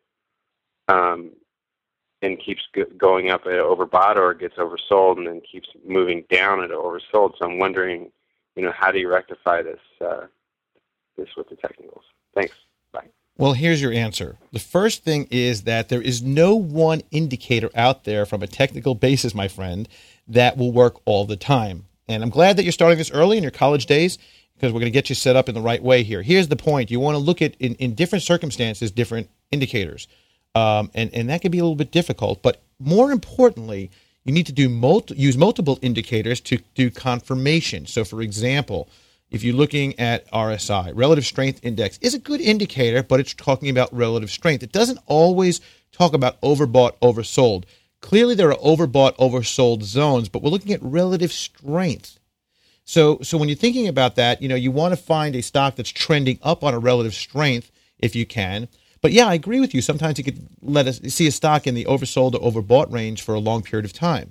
Um, and keeps go- going up at overbought, or it gets oversold and then keeps moving down at oversold. So I'm wondering, you know, how do you rectify this, uh, this with the technicals? Thanks. Bye. Well, here's your answer. The first thing is that there is no one indicator out there from a technical basis, my friend, that will work all the time. And I'm glad that you're starting this early in your college days, because we're going to get you set up in the right way here. Here's the point. You want to look at, in, in different circumstances, different indicators. Um, and, and that can be a little bit difficult. But more importantly, you need to do multi, use multiple indicators to do confirmation. So, for example, if you're looking at R S I, Relative Strength Index is a good indicator, but it's talking about relative strength. It doesn't always talk about overbought, oversold. Clearly, there are overbought, oversold zones, but we're looking at relative strength. So, so when you're thinking about that, you know, you want to find a stock that's trending up on a relative strength if you can. But yeah, I agree with you. Sometimes you could let us see a stock in the oversold or overbought range for a long period of time.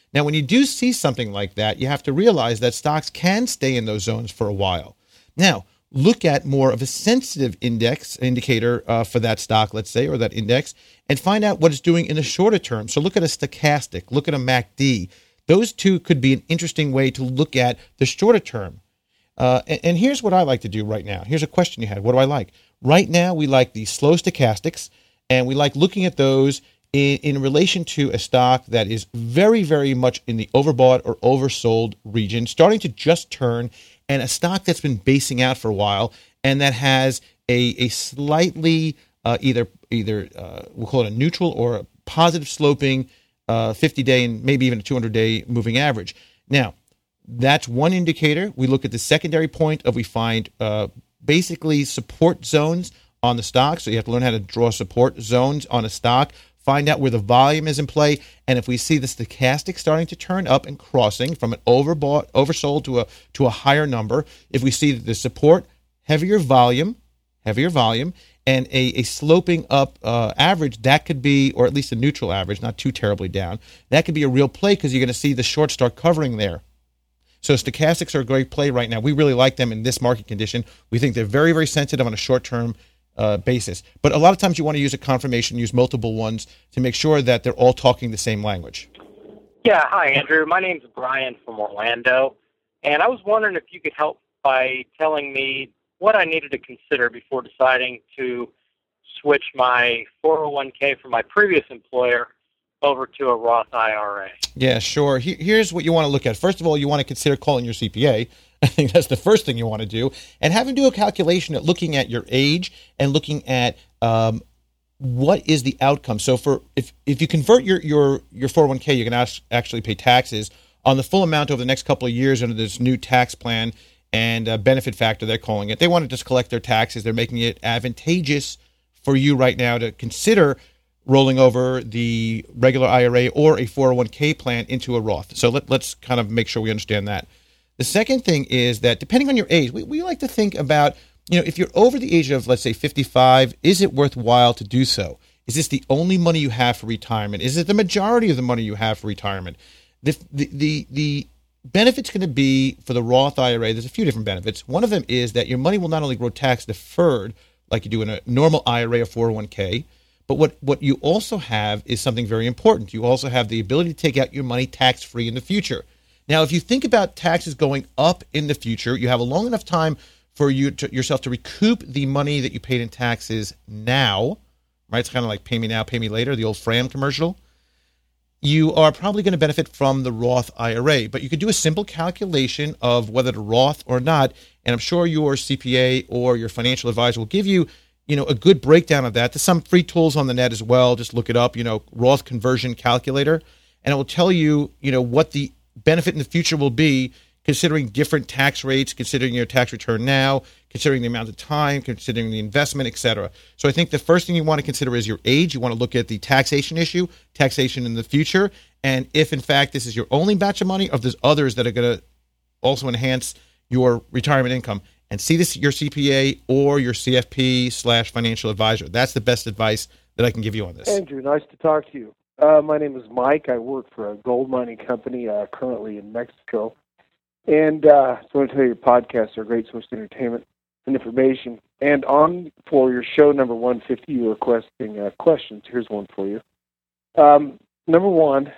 Now, when you do see something like that, you have to realize that stocks can stay in those zones for a while. Now, look at more of a sensitive index indicator uh, for that stock, let's say, or that index, and find out what it's doing in the shorter term. So look at a stochastic, look at a M A C D. Those two could be an interesting way to look at the shorter term. Uh, and, and here's what I like to do right now. Here's a question you had. What do I like? Right now, we like the slow stochastics, and we like looking at those in, in relation to a stock that is very, very much in the overbought or oversold region, starting to just turn, and a stock that's been basing out for a while and that has a, a slightly uh, either, either uh, we'll call it a neutral or a positive sloping uh, fifty-day and maybe even a two hundred day moving average. Now, that's one indicator. We look at the secondary point of we find uh, basically support zones on the stock. So you have to learn how to draw support zones on a stock, find out where the volume is in play. And if we see the stochastic starting to turn up and crossing from an overbought, oversold to a to a higher number, if we see the support, heavier volume, heavier volume, and a, a sloping up uh, average, that could be, or at least a neutral average, not too terribly down, that could be a real play because you're going to see the short start covering there. So stochastics are a great play right now. We really like them in this market condition. We think they're very, very sensitive on a short-term uh, basis. But a lot of times you want to use a confirmation, use multiple ones to make sure that they're all talking the same language. Yeah, hi, Andrew. My name's Brian from Orlando, and I was wondering if you could help by telling me what I needed to consider before deciding to switch my four oh one k from my previous employer over to a Roth I R A. Yeah, sure. Here's what you want to look at. First of all, you want to consider calling your C P A. I think that's the first thing you want to do. And have him do a calculation at looking at your age and looking at um, what is the outcome. So for if, if you convert your, your, your four oh one k, you can actually pay taxes on the full amount over the next couple of years under this new tax plan and uh, benefit factor, they're calling it. They want to just collect their taxes. They're making it advantageous for you right now to consider rolling over the regular I R A or a four oh one k plan into a Roth. So let, let's kind of make sure we understand that. The second thing is that depending on your age, we, we like to think about, you know, if you're over the age of, let's say, fifty-five, is it worthwhile to do so? Is this the only money you have for retirement? Is it the majority of the money you have for retirement? The, the, the, the benefit's going to be for the Roth I R A, there's a few different benefits. One of them is that your money will not only grow tax deferred like you do in a normal I R A or four oh one k, but what, what you also have is something very important. You also have the ability to take out your money tax-free in the future. Now, if you think about taxes going up in the future, you have a long enough time for you to, yourself to recoup the money that you paid in taxes now, right? It's kind of like pay me now, pay me later, the old Fram commercial. You are probably going to benefit from the Roth I R A, but you could do a simple calculation of whether to Roth or not, and I'm sure your C P A or your financial advisor will give you you know, a good breakdown of that. There's some free tools on the net as well. Just look it up, you know, Roth conversion calculator, and it will tell you, you know, what the benefit in the future will be considering different tax rates, considering your tax return now, considering the amount of time, considering the investment, et cetera. So I think the first thing you want to consider is your age. You want to look at the taxation issue, taxation in the future, and if, in fact, this is your only batch of money, or if there's others that are going to also enhance your retirement income. And see this your C P A or your C F P slash financial advisor. That's the best advice that I can give you on this. Andrew, nice to talk to you. Uh, my name is Mike. I work for a gold mining company uh, currently in Mexico. And uh, I want to tell you, your podcasts are a great source of entertainment and information. And on for your show number one fifty, you're requesting uh, questions. Here's one for you. Um, number one,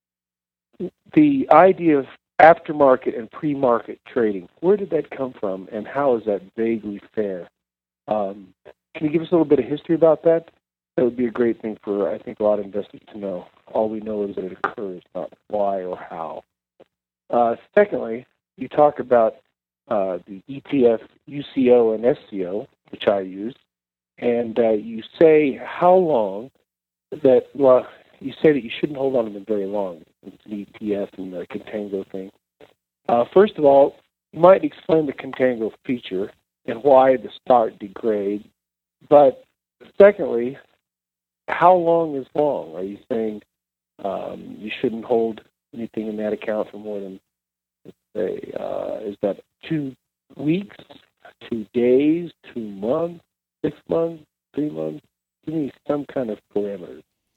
the idea of aftermarket and pre-market trading, where did that come from, and how is that vaguely fair? Um, can you give us a little bit of history about that? That would be a great thing for, I think, a lot of investors to know. All we know is that it occurs, not why or how. Uh, secondly, you talk about uh, the E T F, U C O, and S C O, which I use, and uh, you say how long that, well, you say that you shouldn't hold on to them very long. It's an E T F and the contango thing. Uh, first of all, you might explain the contango feature and why the stock degrades. But secondly, how long is long? Are you saying um, you shouldn't hold anything in that account for more than, let's say, uh, is that two weeks, two days, two months, six months, three months? Give me some kind of parameters.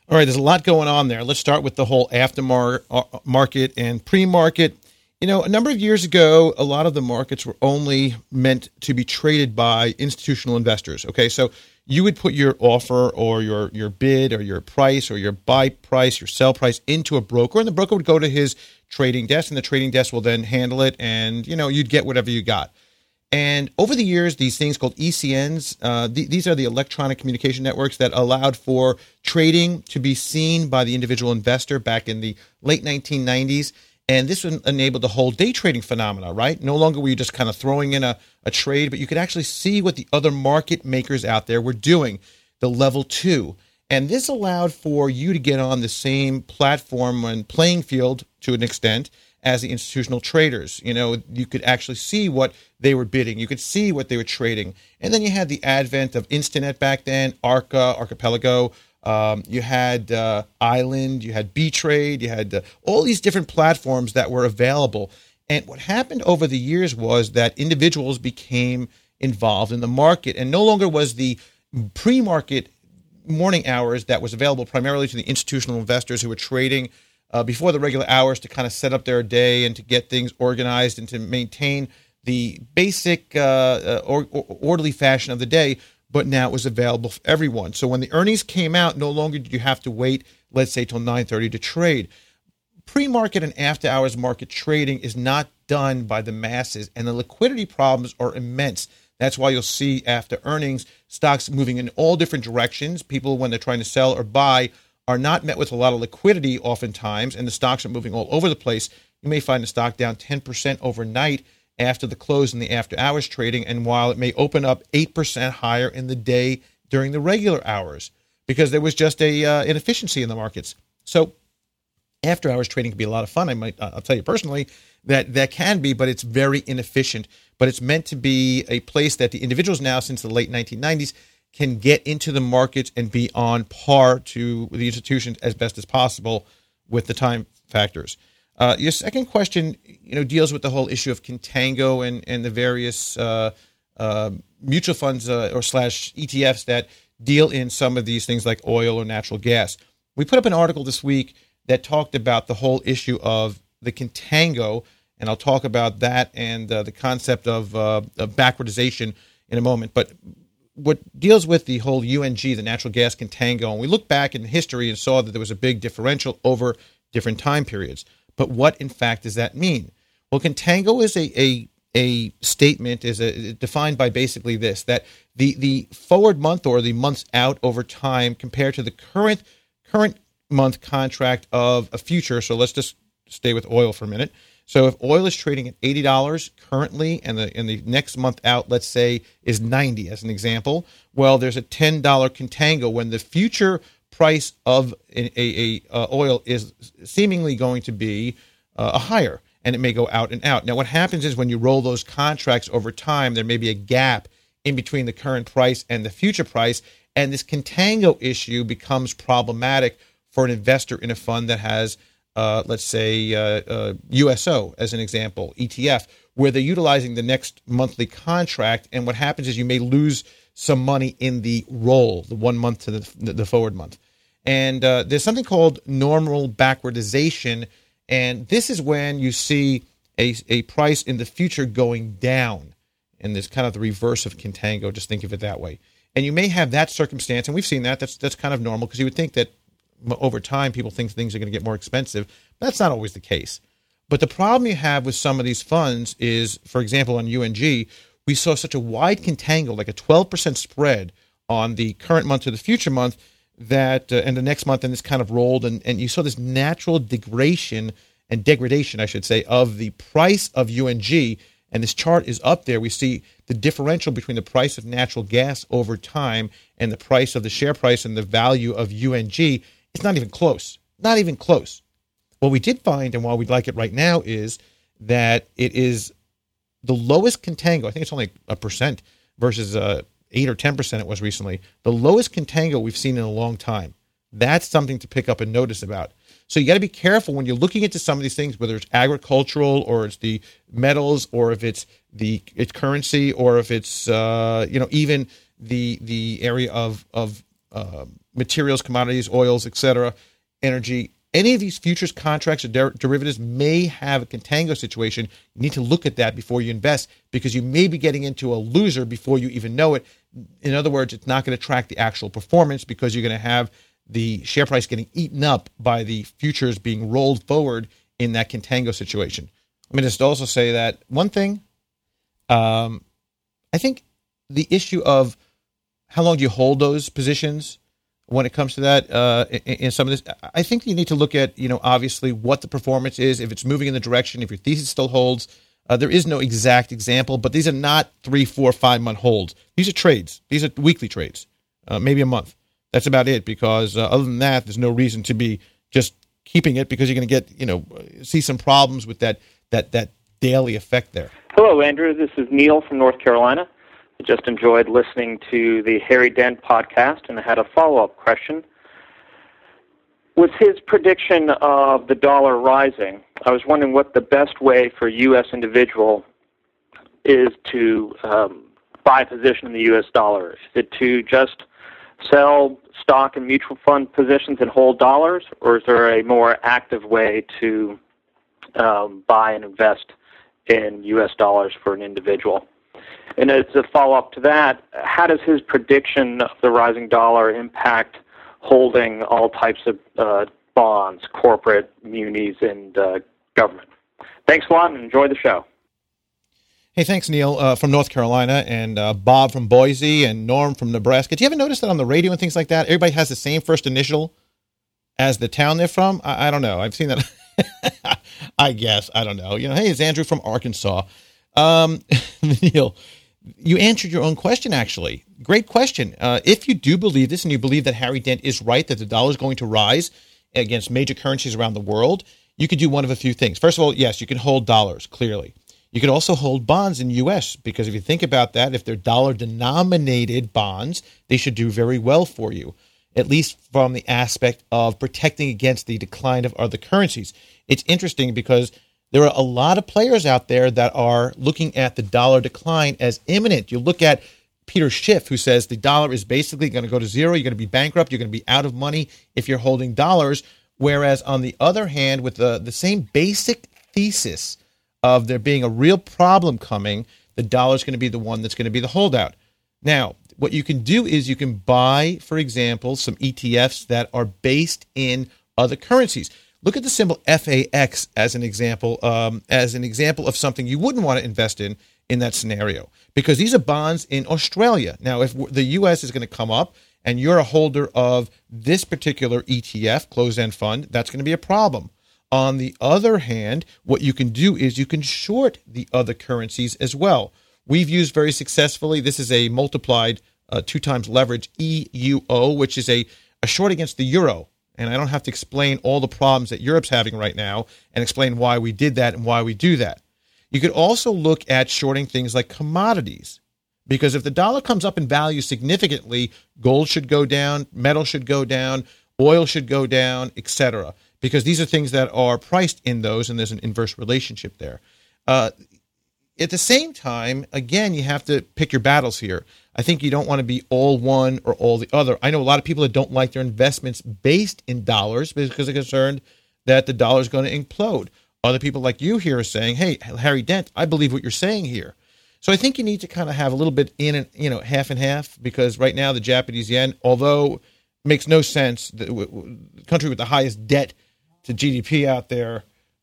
All right, there's a lot going on there. Let's start with the whole aftermarket and pre-market. You know, a number of years ago, a lot of the markets were only meant to be traded by institutional investors. Okay, so you would put your offer or your, your bid or your price or your buy price, your sell price into a broker, and the broker would go to his trading desk, and the trading desk will then handle it, and, you know, you'd get whatever you got. And over the years, these things called E C Ns, uh, th- these are the electronic communication networks that allowed for trading to be seen by the individual investor back in the late nineteen nineties. And this enabled the whole day trading phenomena, right? No longer were you just kind of throwing in a, a trade, but you could actually see what the other market makers out there were doing, the level two. And this allowed for you to get on the same platform and playing field to an extent as the institutional traders. You know, you could actually see what they were bidding. You could see what they were trading. And then you had the advent of Instinet back then, Arca, Archipelago. Um, you had uh, Island, you had B-Trade, you had uh, all these different platforms that were available. And what happened over the years was that individuals became involved in the market, and no longer was the pre-market morning hours that was available primarily to the institutional investors who were trading uh, before the regular hours to kind of set up their day and to get things organized and to maintain the basic uh, uh, or, or orderly fashion of the day. But now it was available for everyone. So when the earnings came out, no longer did you have to wait, let's say, till nine thirty to trade. Pre-market and after-hours market trading is not done by the masses, and the liquidity problems are immense. That's why you'll see after earnings, stocks moving in all different directions. People, when they're trying to sell or buy, are not met with a lot of liquidity oftentimes, and the stocks are moving all over the place. You may find the stock down ten percent overnight after the close in the after-hours trading, and while it may open up eight percent higher in the day during the regular hours, because there was just a uh, inefficiency in the markets. So after-hours trading can be a lot of fun. I might, uh, I'll tell you personally that that can be, but it's very inefficient. But it's meant to be a place that the individuals now, since the late nineteen nineties, can get into the markets and be on par to the institutions as best as possible with the time factors. Uh, your second question, you know, deals with the whole issue of contango and, and the various uh, uh, mutual funds uh, or slash E T Fs that deal in some of these things like oil or natural gas. We put up an article this week that talked about the whole issue of the contango, and I'll talk about that and uh, the concept of, uh, of backwardization in a moment. But what deals with the whole U N G, the natural gas contango, and we look back in history and saw that there was a big differential over different time periods. But what, in fact, does that mean? Well, contango is a a, a statement, is a, defined by basically this, that the, the forward month or the months out over time compared to the current current month contract of a future. So let's just stay with oil for a minute. So if oil is trading at eighty dollars currently and the and the next month out, let's say, is ninety dollars as an example, well, there's a ten dollars contango when the future price of a, a, a uh, oil is seemingly going to be uh, a higher, and it may go out and out. Now, what happens is when you roll those contracts over time, there may be a gap in between the current price and the future price, and this contango issue becomes problematic for an investor in a fund that has, uh, let's say, uh, uh, U S O as an example, E T F, where they're utilizing the next monthly contract, and what happens is you may lose some money in the roll, the one month to the, the forward month. And uh, there's something called normal backwardization, and this is when you see a, a price in the future going down, and there's kind of the reverse of contango, just think of it that way. And you may have that circumstance, and we've seen that, that's, that's kind of normal, because you would think that over time people think things are going to get more expensive, but that's not always the case. But the problem you have with some of these funds is, for example, on U N G, we saw such a wide contango, like a twelve percent spread on the current month to the future month, that uh, and the next month, and this kind of rolled, and, and you saw this natural degradation and degradation, I should say, of the price of U N G. And this chart is up there. We see the differential between the price of natural gas over time and the price of the share price and the value of U N G. It's not even close. Not even close. What we did find, and why we'd like it right now, is that it is the lowest contango. I think it's only a percent versus uh, eight or ten percent it was recently. The lowest contango we've seen in a long time. That's something to pick up and notice about. So you got to be careful when you're looking into some of these things, whether it's agricultural or it's the metals or if it's the it's currency or if it's uh, you know even the the area of of uh, materials, commodities, oils, et cetera, energy. Any of these futures contracts or der- derivatives may have a contango situation. You need to look at that before you invest because you may be getting into a loser before you even know it. In other words, it's not going to track the actual performance because you're going to have the share price getting eaten up by the futures being rolled forward in that contango situation. Let me just also say that one thing, um, I think the issue of how long do you hold those positions when it comes to that, uh, in, in some of this, I think you need to look at, you know, obviously what the performance is, if it's moving in the direction, if your thesis still holds. Uh, there is no exact example, but these are not three, four, five month holds. These are trades. These are weekly trades, uh, maybe a month. That's about it because uh, other than that, there's no reason to be just keeping it because you're going to get, you know, see some problems with that, that, that daily effect there. Hello, Andrew. This is Neil from North Carolina. I just enjoyed listening to the Harry Dent podcast, and I had a follow-up question. With his prediction of the dollar rising, I was wondering what the best way for a U S individual is to um, buy a position in the U S dollar. Is it to just sell stock and mutual fund positions and hold dollars, or is there a more active way to um, buy and invest in U S dollars for an individual? And as a follow-up to that, how does his prediction of the rising dollar impact holding all types of uh, bonds, corporate, munis, and uh, government? Thanks a lot and enjoy the show. Hey, thanks, Neil, uh, from North Carolina, and uh, Bob from Boise, and Norm from Nebraska. Do you ever notice that on the radio and things like that, everybody has the same first initial as the town they're from? I, I don't know. I've seen that. I guess. I don't know. You know, hey, it's Andrew from Arkansas. Um, Neil, you answered your own question, actually. Great question. Uh, if you do believe this and you believe that Harry Dent is right, that the dollar is going to rise against major currencies around the world, you could do one of a few things. First of all, yes, you can hold dollars, clearly. You could also hold bonds in U S because if you think about that, if they're dollar-denominated bonds, they should do very well for you, at least from the aspect of protecting against the decline of other currencies. It's interesting because there are a lot of players out there that are looking at the dollar decline as imminent. You look at Peter Schiff, who says the dollar is basically going to go to zero. You're going to be bankrupt. You're going to be out of money if you're holding dollars. Whereas on the other hand, with the, the same basic thesis of there being a real problem coming, the dollar is going to be the one that's going to be the holdout. Now, what you can do is you can buy, for example, some E T Fs that are based in other currencies. Look at the symbol F A X as an example, um, as an example of something you wouldn't want to invest in in that scenario, because these are bonds in Australia. Now, if the U S is going to come up and you're a holder of this particular E T F, closed-end fund, that's going to be a problem. On the other hand, what you can do is you can short the other currencies as well. We've used very successfully, this is a multiplied uh, two times leverage E U O, which is a, a short against the euro. And I don't have to explain all the problems that Europe's having right now and explain why we did that and why we do that. You could also look at shorting things like commodities, because if the dollar comes up in value significantly, gold should go down, metal should go down, oil should go down, et cetera, because these are things that are priced in those, and there's an inverse relationship there. Uh, at the same time, again, you have to pick your battles here. I think you don't want to be all one or all the other. I know a lot of people that don't like their investments based in dollars because they're concerned that the dollar is going to implode. Other people like you here are saying, hey, Harry Dent, I believe what you're saying here. So I think you need to kind of have a little bit in and, you know, half and half, because right now the Japanese yen, although it makes no sense, the, the country with the highest debt to G D P out there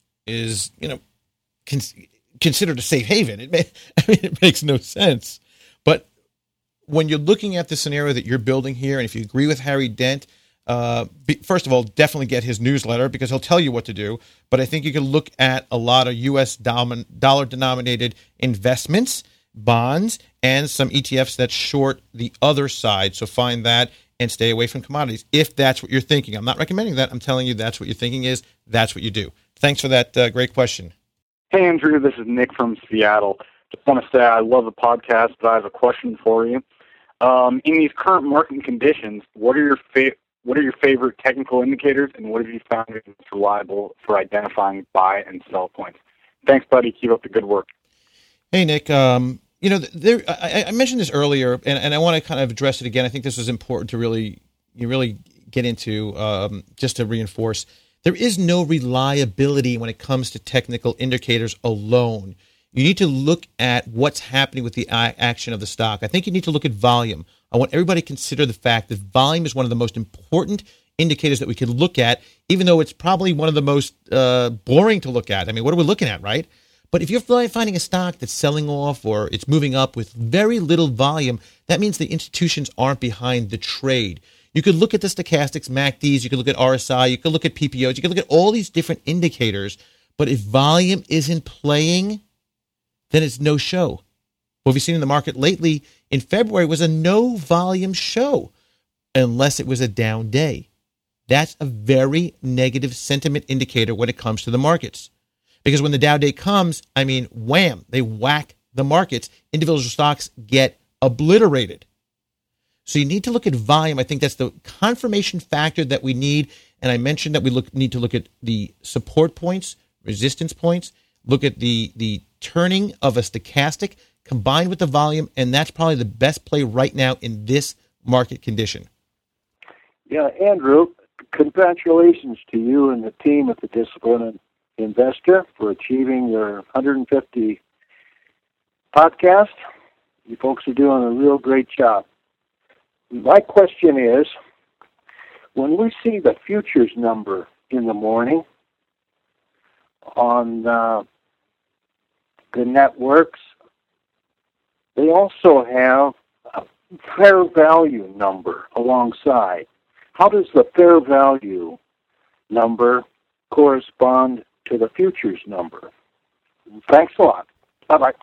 is, you know, cons- considered a safe haven. It may, I mean, it makes no sense. But when you're looking at the scenario that you're building here, and if you agree with Harry Dent, uh, be, first of all, definitely get his newsletter because he'll tell you what to do. But I think you can look at a lot of U S dom- dollar-denominated investments, bonds, and some E T Fs that short the other side. So find that and stay away from commodities if that's what you're thinking. I'm not recommending that. I'm telling you that's what your thinking is. That's what you do. Thanks for that uh, great question. Hey, Andrew. This is Nick from Seattle. Just want to say I love the podcast, but I have a question for you. Um, in these current market conditions, what are your fa- what are your favorite technical indicators, and what have you found most reliable for identifying buy and sell points? Thanks, buddy. Keep up the good work. Hey, Nick. Um, you know, there, I, I mentioned this earlier, and, and I want to kind of address it again. I think this is important to really you really get into, um, just to reinforce, there is no reliability when it comes to technical indicators alone. You need to look at what's happening with the action of the stock. I think you need to look at volume. I want everybody to consider the fact that volume is one of the most important indicators that we can look at, even though it's probably one of the most uh, boring to look at. I mean, what are we looking at, right? But if you're finding a stock that's selling off or it's moving up with very little volume, that means the institutions aren't behind the trade. You could look at the stochastics, M A C Ds, you could look at R S I, you could look at P P Os, you could look at all these different indicators, but if volume isn't playing, then it's no show. What we've seen in the market lately in February was a no volume show, unless it was a down day. That's a very negative sentiment indicator when it comes to the markets. Because when the Dow day comes, I mean, wham, they whack the markets. Individual stocks get obliterated. So you need to look at volume. I think that's the confirmation factor that we need. And I mentioned that we look need to look at the support points, resistance points, look at the, the turning of a stochastic combined with the volume, and that's probably the best play right now in this market condition. Yeah, Andrew, congratulations to you and the team at the Disciplined Investor for achieving your one hundred fifty podcast. You folks are doing a real great job. My question is, when we see the futures number in the morning on uh, the networks, they also have a fair value number alongside. How does the fair value number correspond to the futures number? Thanks a lot. Bye-bye.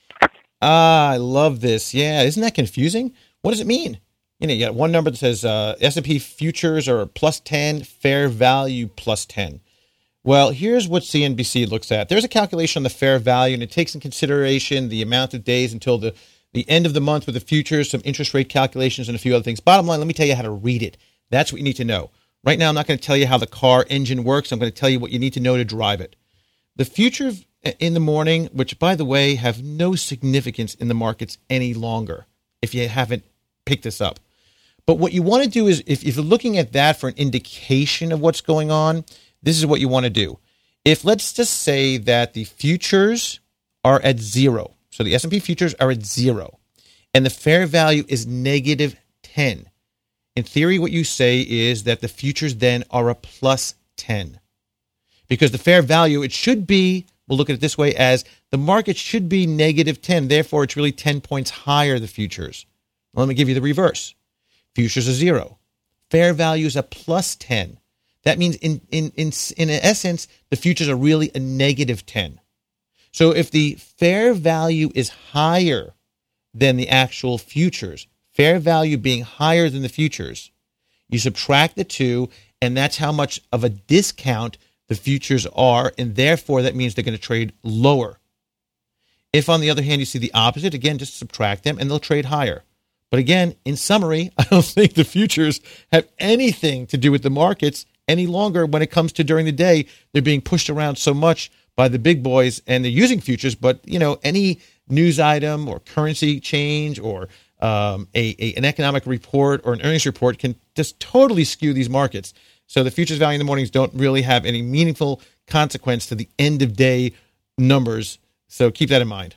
Ah, I love this. Yeah, isn't that confusing? What does it mean? You know, you got one number that says uh, S and P futures are plus ten, fair value plus ten. Well, here's what C N B C looks at. There's a calculation on the fair value, and it takes in consideration the amount of days until the, the end of the month with the futures, some interest rate calculations, and a few other things. Bottom line, let me tell you how to read it. That's what you need to know. Right now, I'm not going to tell you how the car engine works. I'm going to tell you what you need to know to drive it. The futures in the morning, which, by the way, have no significance in the markets any longer, if you haven't picked this up. But what you want to do is, if, if you're looking at that for an indication of what's going on, this is what you want to do. If, let's just say that the futures are at zero, so the S and P futures are at zero, and the fair value is negative ten. In theory, what you say is that the futures then are a plus ten. Because the fair value, it should be, we'll look at it this way, as the market should be negative ten. Therefore, it's really ten points higher, the futures. Let me give you the reverse. Futures are zero. Fair value is a plus ten. That means, in, in, in, in essence, the futures are really a negative ten. So if the fair value is higher than the actual futures, fair value being higher than the futures, you subtract the two, and that's how much of a discount the futures are, and therefore that means they're going to trade lower. If, on the other hand, you see the opposite, again, just subtract them, and they'll trade higher. But again, in summary, I don't think the futures have anything to do with the markets any longer when it comes to during the day. They're being pushed around so much by the big boys, and they're using futures, but, you know, any news item or currency change or um, a, a an economic report or an earnings report can just totally skew these markets. So the futures value in the mornings don't really have any meaningful consequence to the end of day numbers. So keep that in mind.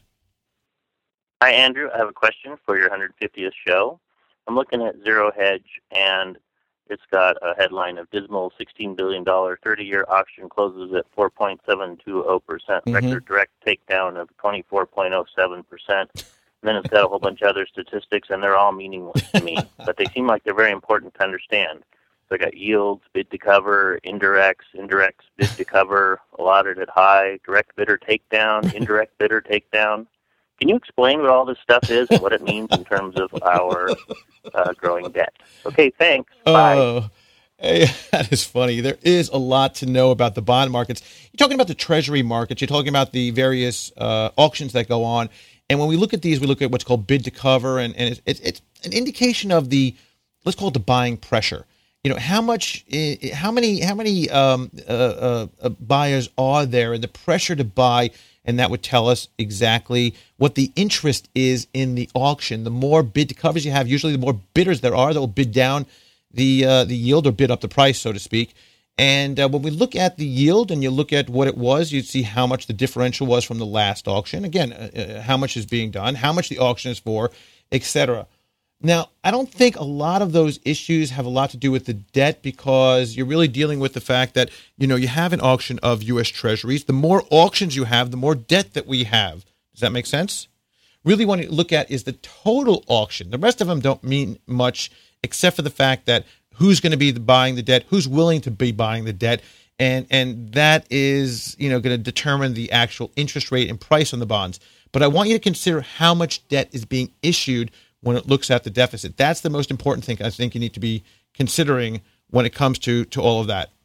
Hi, Andrew. I have a question for your one hundred fiftieth show. I'm looking at Zero Hedge, and it's got a headline of dismal sixteen billion dollars thirty-year auction closes at four point seven two zero percent. Mm-hmm. Record direct takedown of twenty-four point zero seven percent. And then it's got a whole bunch of other statistics, and they're all meaningless to me. But they seem like they're very important to understand. So I got yields, bid to cover, indirects, indirects, bid to cover, allotted at high, direct bidder takedown, indirect bidder takedown. Can you explain what all this stuff is and what it means in terms of our uh, growing debt? Okay, thanks. Bye. Oh, hey, that is funny. There is a lot to know about the bond markets. You're talking about the treasury markets. You're talking about the various uh, auctions that go on. And when we look at these, we look at what's called bid to cover, and, and it's, it's an indication of the, let's call it the buying pressure. You know, how much, how many, how many um, uh, uh, buyers are there, and the pressure to buy, and that would tell us exactly what the interest is in the auction. The more bid to covers you have, usually the more bidders there are that will bid down the uh, the yield or bid up the price, so to speak. And uh, when we look at the yield and you look at what it was, you'd see how much the differential was from the last auction. Again, uh, how much is being done, how much the auction is for, et cetera. Now, I don't think a lot of those issues have a lot to do with the debt, because you're really dealing with the fact that, you know, you have an auction of U S Treasuries. The more auctions you have, the more debt that we have. Does that make sense? Really what you look at is the total auction. The rest of them don't mean much, except for the fact that who's going to be buying the debt, who's willing to be buying the debt, and and that is, you know, going to determine the actual interest rate and price on the bonds. But I want you to consider how much debt is being issued when it looks at the deficit. That's the most important thing I think you need to be considering when it comes to, to all of that.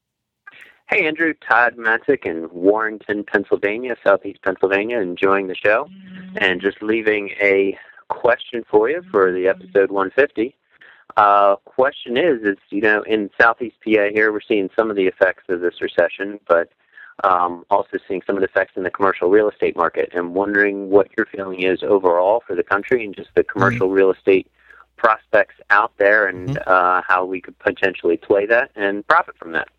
Hey, Andrew, Todd Matzik in Warrenton, Pennsylvania, Southeast Pennsylvania, enjoying the show, and just leaving a question for you for the episode one fifty. Uh, question is, is, you know, in Southeast P A here, we're seeing some of the effects of this recession, but um, also seeing some of the effects in the commercial real estate market, and wondering what your feeling is overall for the country and just the commercial mm-hmm. real estate prospects out there, and mm-hmm. uh, how we could potentially play that and profit from that.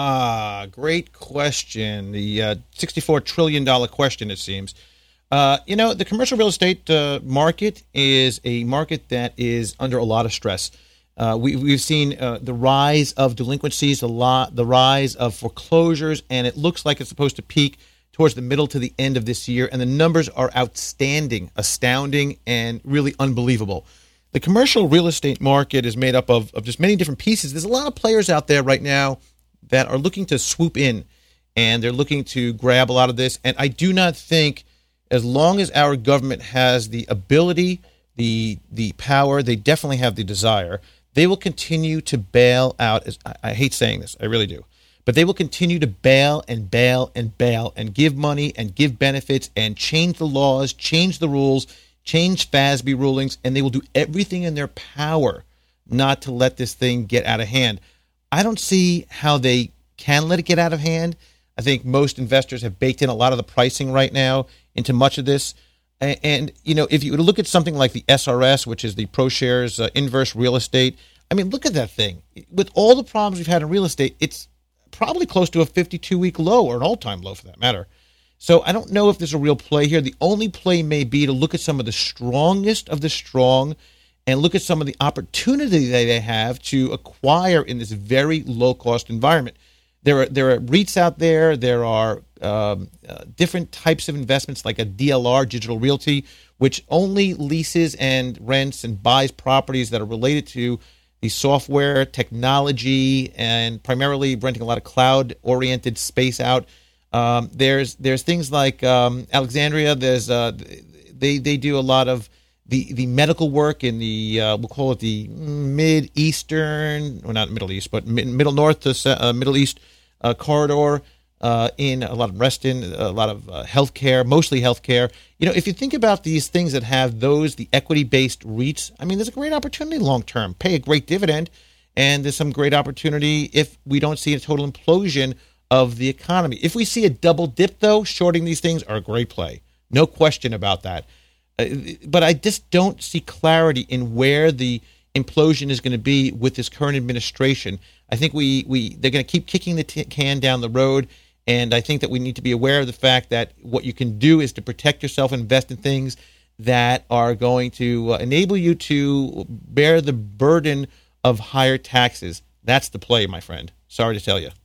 Ah, great question. The uh, sixty-four trillion dollars question, it seems. Uh, you know, the commercial real estate uh, market is a market that is under a lot of stress. Uh, we, we've seen uh, the rise of delinquencies, the, lot, the rise of foreclosures, and it looks like it's supposed to peak towards the middle to the end of this year, and the numbers are outstanding, astounding, and really unbelievable. The commercial real estate market is made up of, of just many different pieces. There's a lot of players out there right now that are looking to swoop in, and they're looking to grab a lot of this, and I do not think, as long as our government has the ability, the the power, they definitely have the desire, they will continue to bail out. As I, I hate saying this, I really do. But they will continue to bail and bail and bail and give money and give benefits and change the laws, change the rules, change F A S B rulings, and they will do everything in their power not to let this thing get out of hand. I don't see how they can let it get out of hand. I think most investors have baked in a lot of the pricing right now into much of this. And, and you know, if you were to look at something like the S R S, which is the ProShares uh, Inverse Real Estate, I mean, look at that thing. With all the problems we've had in real estate, it's probably close to a fifty-two week low, or an all-time low for that matter. So I don't know if there's a real play here. The only play may be to look at some of the strongest of the strong and look at some of the opportunity that they have to acquire in this very low-cost environment. There are there are REITs out there. There are um, uh, different types of investments like a D L R, Digital Realty, which only leases and rents and buys properties that are related to the software, technology, and primarily renting a lot of cloud-oriented space out. Um, there's there's things like um, Alexandria. There's uh, they they do a lot of the the medical work in the uh, we'll call it the Mid Eastern, well not Middle East, but mid, Middle North to uh, Middle East uh, corridor. Uh, in a lot of Reston, a lot of uh, healthcare, mostly healthcare. You know, if you think about these things that have those, the equity-based REITs, I mean, there's a great opportunity long-term. Pay a great dividend, and there's some great opportunity if we don't see a total implosion of the economy. If we see a double dip, though, shorting these things are a great play. No question about that. Uh, but I just don't see clarity in where the implosion is going to be with this current administration. I think we, we they're going to keep kicking the t- can down the road. And I think that we need to be aware of the fact that what you can do is to protect yourself and invest in things that are going to uh, enable you to bear the burden of higher taxes. That's the play, my friend. Sorry to tell you.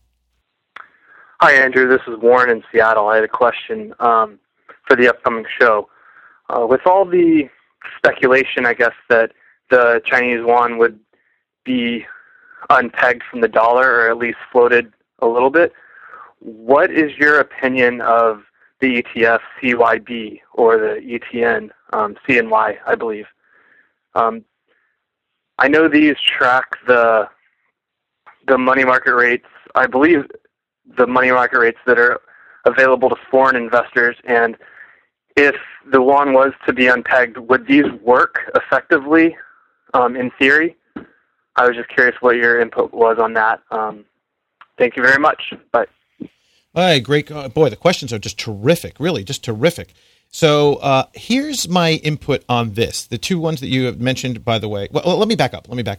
Hi, Andrew. This is Warren in Seattle. I had a question um, for the upcoming show. Uh, with all the speculation, I guess, that the Chinese yuan would be unpegged from the dollar, or at least floated a little bit, what is your opinion of the E T F C Y B or the E T N um, C N Y, I believe? Um, I know these track the the money market rates. I believe the money market rates that are available to foreign investors. And if the yuan was to be unpegged, would these work effectively um, in theory? I was just curious what your input was on that. Um, thank you very much. Bye. All right, great. Uh, boy, the questions are just terrific, really, just terrific. So uh, here's my input on this. The two ones that you have mentioned, by the way. Well, let me back up. Let me back up.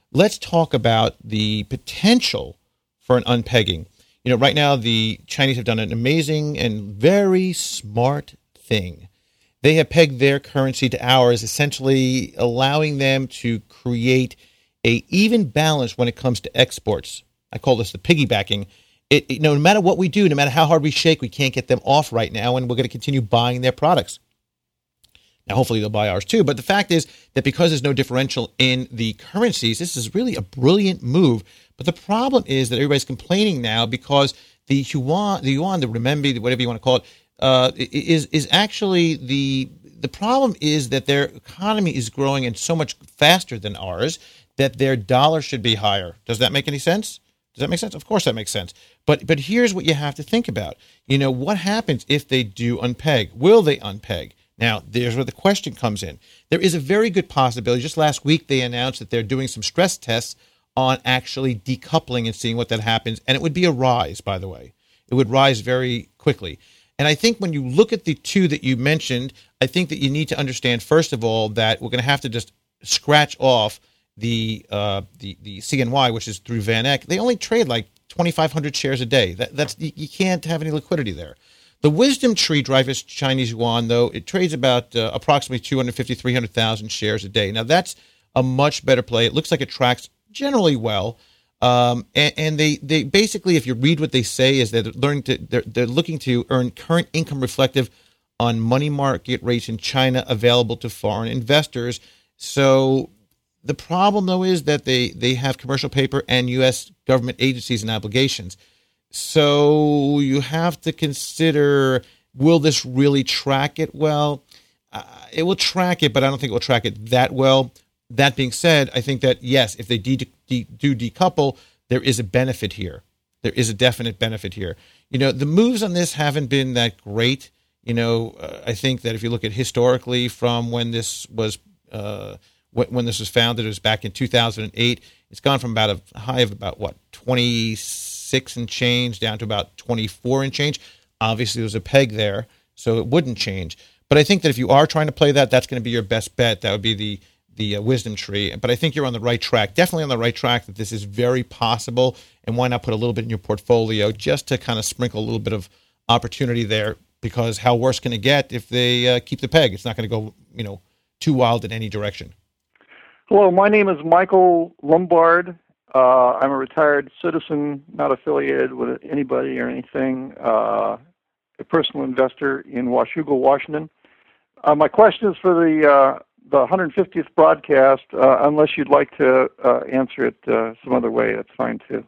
let's talk about the potential for an unpegging. You know, right now the Chinese have done an amazing and very smart thing. They have pegged their currency to ours, essentially allowing them to create a even balance when it comes to exports. I call this the piggybacking. It, it, no, no matter what we do, no matter how hard we shake, we can't get them off right now, and we're going to continue buying their products. Now, hopefully they'll buy ours too. But the fact is that because there's no differential in the currencies, this is really a brilliant move. But the problem is that everybody's complaining now because the yuan, the yuan, the renminbi, whatever you want to call it, uh, is is actually the the problem is that their economy is growing and so much faster than ours that their dollar should be higher. Does that make any sense? Does that make sense? Of course that makes sense. But but here's what you have to think about. You know, what happens if they do unpeg? Will they unpeg? Now, there's where the question comes in. There is a very good possibility. Just last week, they announced that they're doing some stress tests on actually decoupling and seeing what that happens. And it would be a rise, by the way. It would rise very quickly. And I think when you look at the two that you mentioned, I think that you need to understand, first of all, that we're going to have to just scratch off the uh, the, the C N Y, which is through Van Eck. They only trade like twenty-five hundred shares a day. That, that's you, you can't have any liquidity there. The Wisdom Tree Dreyfus Chinese Yuan, though, it trades about uh, approximately two hundred fifty, three hundred thousand shares a day. Now, that's a much better play. It looks like it tracks generally well. Um, and, and they, they basically, if you read what they say, is that they're, learning to, they're, they're looking to earn current income reflective on money market rates in China available to foreign investors. So the problem, though, is that they, they have commercial paper and U S government agencies and obligations. So you have to consider, will this really track it well? Uh, it will track it, but I don't think it will track it that well. That being said, I think that, yes, if they de- de- do decouple, there is a benefit here. There is a definite benefit here. You know, the moves on this haven't been that great. You know, uh, I think that if you look at historically from when this was uh, when this was founded, it was back in two thousand eight. It's gone from about a high of about, what, twenty-six and change down to about twenty-four and change. Obviously, there's a peg there, so it wouldn't change. But I think that if you are trying to play that, that's going to be your best bet. That would be the the uh, Wisdom Tree. But I think you're on the right track, definitely on the right track, that this is very possible. And why not put a little bit in your portfolio just to kind of sprinkle a little bit of opportunity there, because how worse can it get if they uh, keep the peg? It's not going to go, you know, too wild in any direction. Hello, my name is Michael Lombard. Uh, I'm a retired citizen, not affiliated with anybody or anything, uh, a personal investor in Washougal, Washington. Uh, my question is for the uh, the one hundred fiftieth broadcast, uh, unless you'd like to uh, answer it uh, some other way, that's fine too.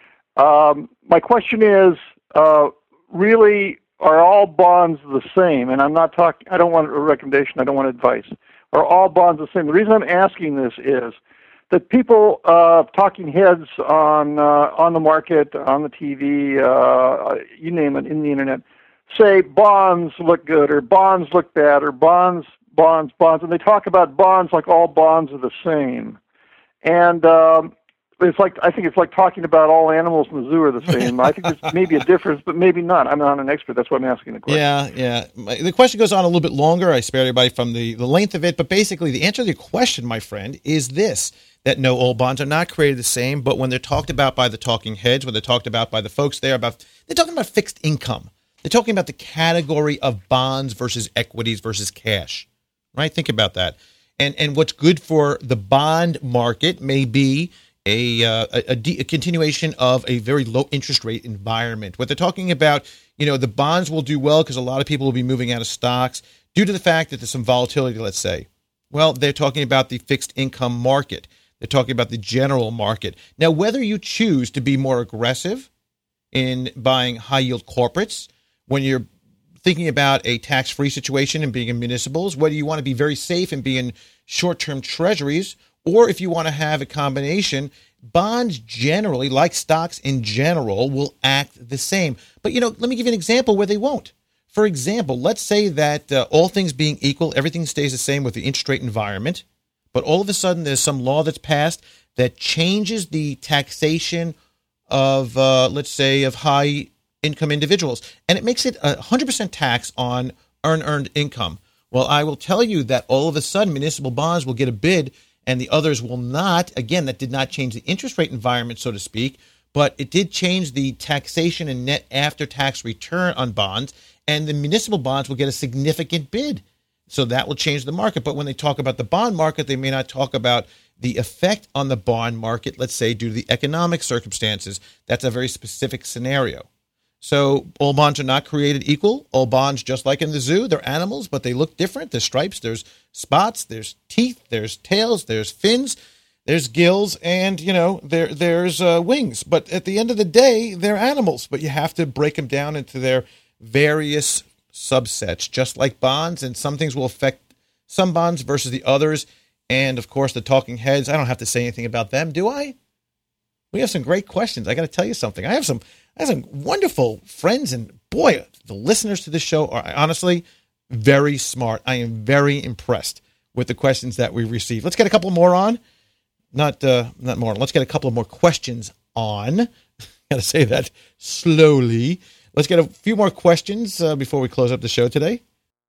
Um, my question is, uh, really, are all bonds the same? And I'm not talking, I don't want a recommendation, I don't want advice. Are all bonds the same? The reason I'm asking this is that people, uh, talking heads on uh, on the market, on the T V, uh, you name it, in the internet, say bonds look good or bonds look bad or bonds, bonds, bonds, and they talk about bonds like all bonds are the same. And um, it's like, I think it's like talking about all animals in the zoo are the same. I think there's maybe a difference, but maybe not. I'm not an expert. That's why I'm asking the question. Yeah, yeah. The question goes on a little bit longer. I spare everybody from the, the length of it. But basically, the answer to your question, my friend, is this, that no, all bonds are not created the same. But when they're talked about by the talking heads, when they're talked about by the folks there, about they're talking about fixed income. They're talking about the category of bonds versus equities versus cash. Right? Think about that. And and what's good for the bond market may be a uh, a, a, de- a continuation of a very low interest rate environment. What they're talking about, you know, the bonds will do well because a lot of people will be moving out of stocks due to the fact that there's some volatility, let's say. Well, they're talking about the fixed income market. They're talking about the general market. Now, whether you choose to be more aggressive in buying high yield corporates when you're thinking about a tax-free situation and being in municipals, whether you want to be very safe and be in short-term treasuries, or if you want to have a combination, bonds generally, like stocks in general, will act the same. But, you know, let me give you an example where they won't. For example, let's say that uh, all things being equal, everything stays the same with the interest rate environment, but all of a sudden there's some law that's passed that changes the taxation of, uh, let's say, of high income individuals, and it makes it a one hundred percent tax on earned earned income. Well, I will tell you that all of a sudden municipal bonds will get a bid, and the others will not. Again, that did not change the interest rate environment, so to speak, but it did change the taxation and net after-tax return on bonds, and the municipal bonds will get a significant bid. So that will change the market. But when they talk about the bond market, they may not talk about the effect on the bond market, let's say, due to the economic circumstances. That's a very specific scenario. So all bonds are not created equal. All bonds, just like in the zoo, they're animals, but they look different. There's stripes, there's spots, there's teeth, there's tails, there's fins, there's gills, and, you know, there there's uh, wings. But at the end of the day, they're animals, but you have to break them down into their various subsets, just like bonds, and some things will affect some bonds versus the others. And, of course, the talking heads, I don't have to say anything about them, do I? We have some great questions. I got to tell you something. I have some I have some wonderful friends, and boy, the listeners to this show are honestly very smart. I am very impressed with the questions that we received. Let's get a couple more on. Not uh, not more. Let's get a couple of more questions on. Got to say that slowly. Let's get a few more questions uh, before we close up the show today.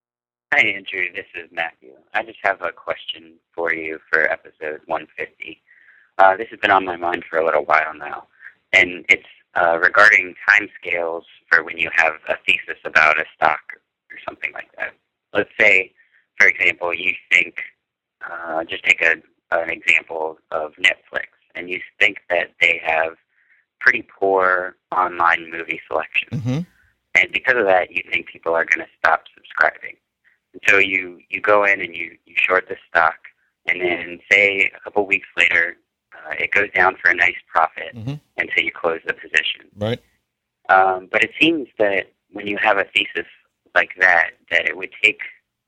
Hi, Andrew. This is Matthew. I just have a question for you for episode one fifty. Uh, this has been on my mind for a little while now, and it's uh, regarding timescales for when you have a thesis about a stock or something like that. Let's say, for example, you think, uh, just take a, an example of Netflix, and you think that they have pretty poor online movie selection. Mm-hmm. And because of that, you think people are going to stop subscribing. And so you, you go in and you, you short the stock, and then say a couple weeks later, uh, it goes down for a nice profit mm-hmm. until you close the position. Right. Um, but it seems that when you have a thesis like that, that it would take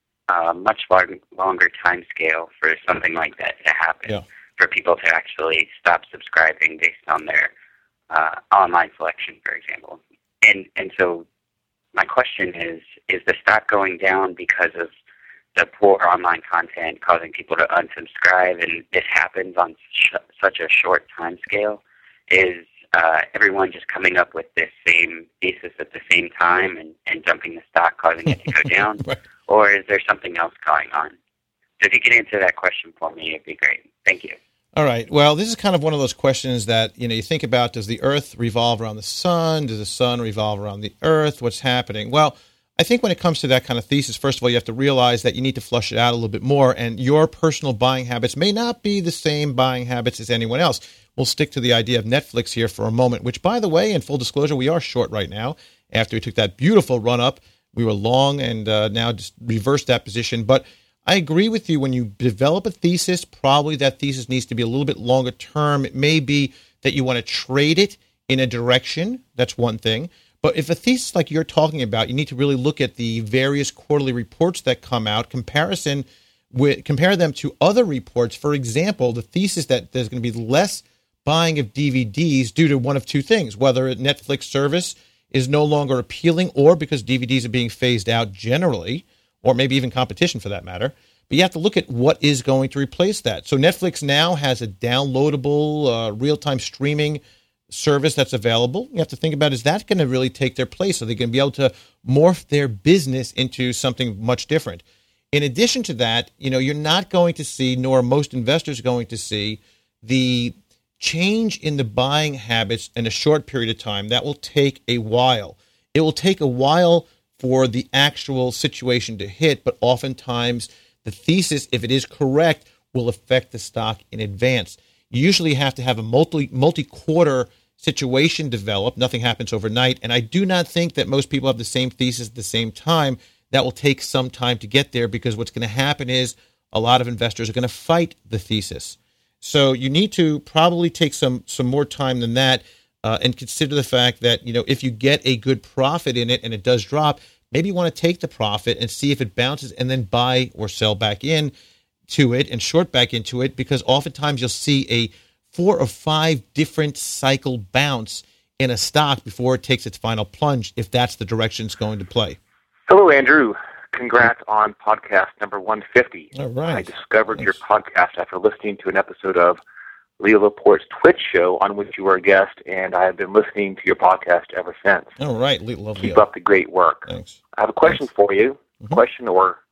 a much long, longer time scale for something like that to happen, yeah. for people to actually stop subscribing based on their uh, online selection, for example. And and so my question is, is the stock going down because of the poor online content causing people to unsubscribe, and this happens on sh- such a short time scale? Is uh, everyone just coming up with this same thesis at the same time and, and dumping the stock, causing it to go down? Right. Or is there something else going on? So if you could answer that question for me, it'd be great. Thank you. All right. Well, this is kind of one of those questions that, you know, you think about, does the Earth revolve around the sun? Does the sun revolve around the Earth? What's happening? Well, I think when it comes to that kind of thesis, first of all, you have to realize that you need to flush it out a little bit more, and your personal buying habits may not be the same buying habits as anyone else. We'll stick to the idea of Netflix here for a moment, which, by the way, in full disclosure, we are short right now. After we took that beautiful run-up, we were long and uh, now just reversed that position. But I agree with you. When you develop a thesis, probably that thesis needs to be a little bit longer term. It may be that you want to trade it in a direction. That's one thing. But if a thesis like you're talking about, you need to really look at the various quarterly reports that come out, comparison with, compare them to other reports. For example, the thesis that there's going to be less buying of D V Ds due to one of two things, whether a Netflix service is no longer appealing or because D V Ds are being phased out generally, or maybe even competition for that matter. But you have to look at what is going to replace that. So Netflix now has a downloadable, uh, real-time streaming service that's available. You have to think about, is that going to really take their place? Are they going to be able to morph their business into something much different? In addition to that, you know, you're not going to see, nor are most investors going to see, the change in the buying habits in a short period of time. That will take a while. It will take a while for the actual situation to hit, but oftentimes the thesis, if it is correct, will affect the stock in advance. You usually have to have a multi, multi-quarter situation develop. Nothing happens overnight, and I do not think that most people have the same thesis at the same time. That will take some time to get there, because what's going to happen is a lot of investors are going to fight the thesis. So you need to probably take some some more time than that, uh, and consider the fact that, you know, if you get a good profit in it and it does drop, maybe you want to take the profit and see if it bounces and then buy or sell back in to it and short back into it, because oftentimes you'll see a four or five different cycle bounce in a stock before it takes its final plunge, if that's the direction it's going to play. Hello, Andrew. Congrats on podcast number one fifty. All right. I discovered Thanks. your podcast after listening to an episode of Leo Laporte's Twitch show on which you were a guest, and I have been listening to your podcast ever since. All right. Love Keep up the great work. Thanks. I have a question Thanks. for you, mm-hmm. question or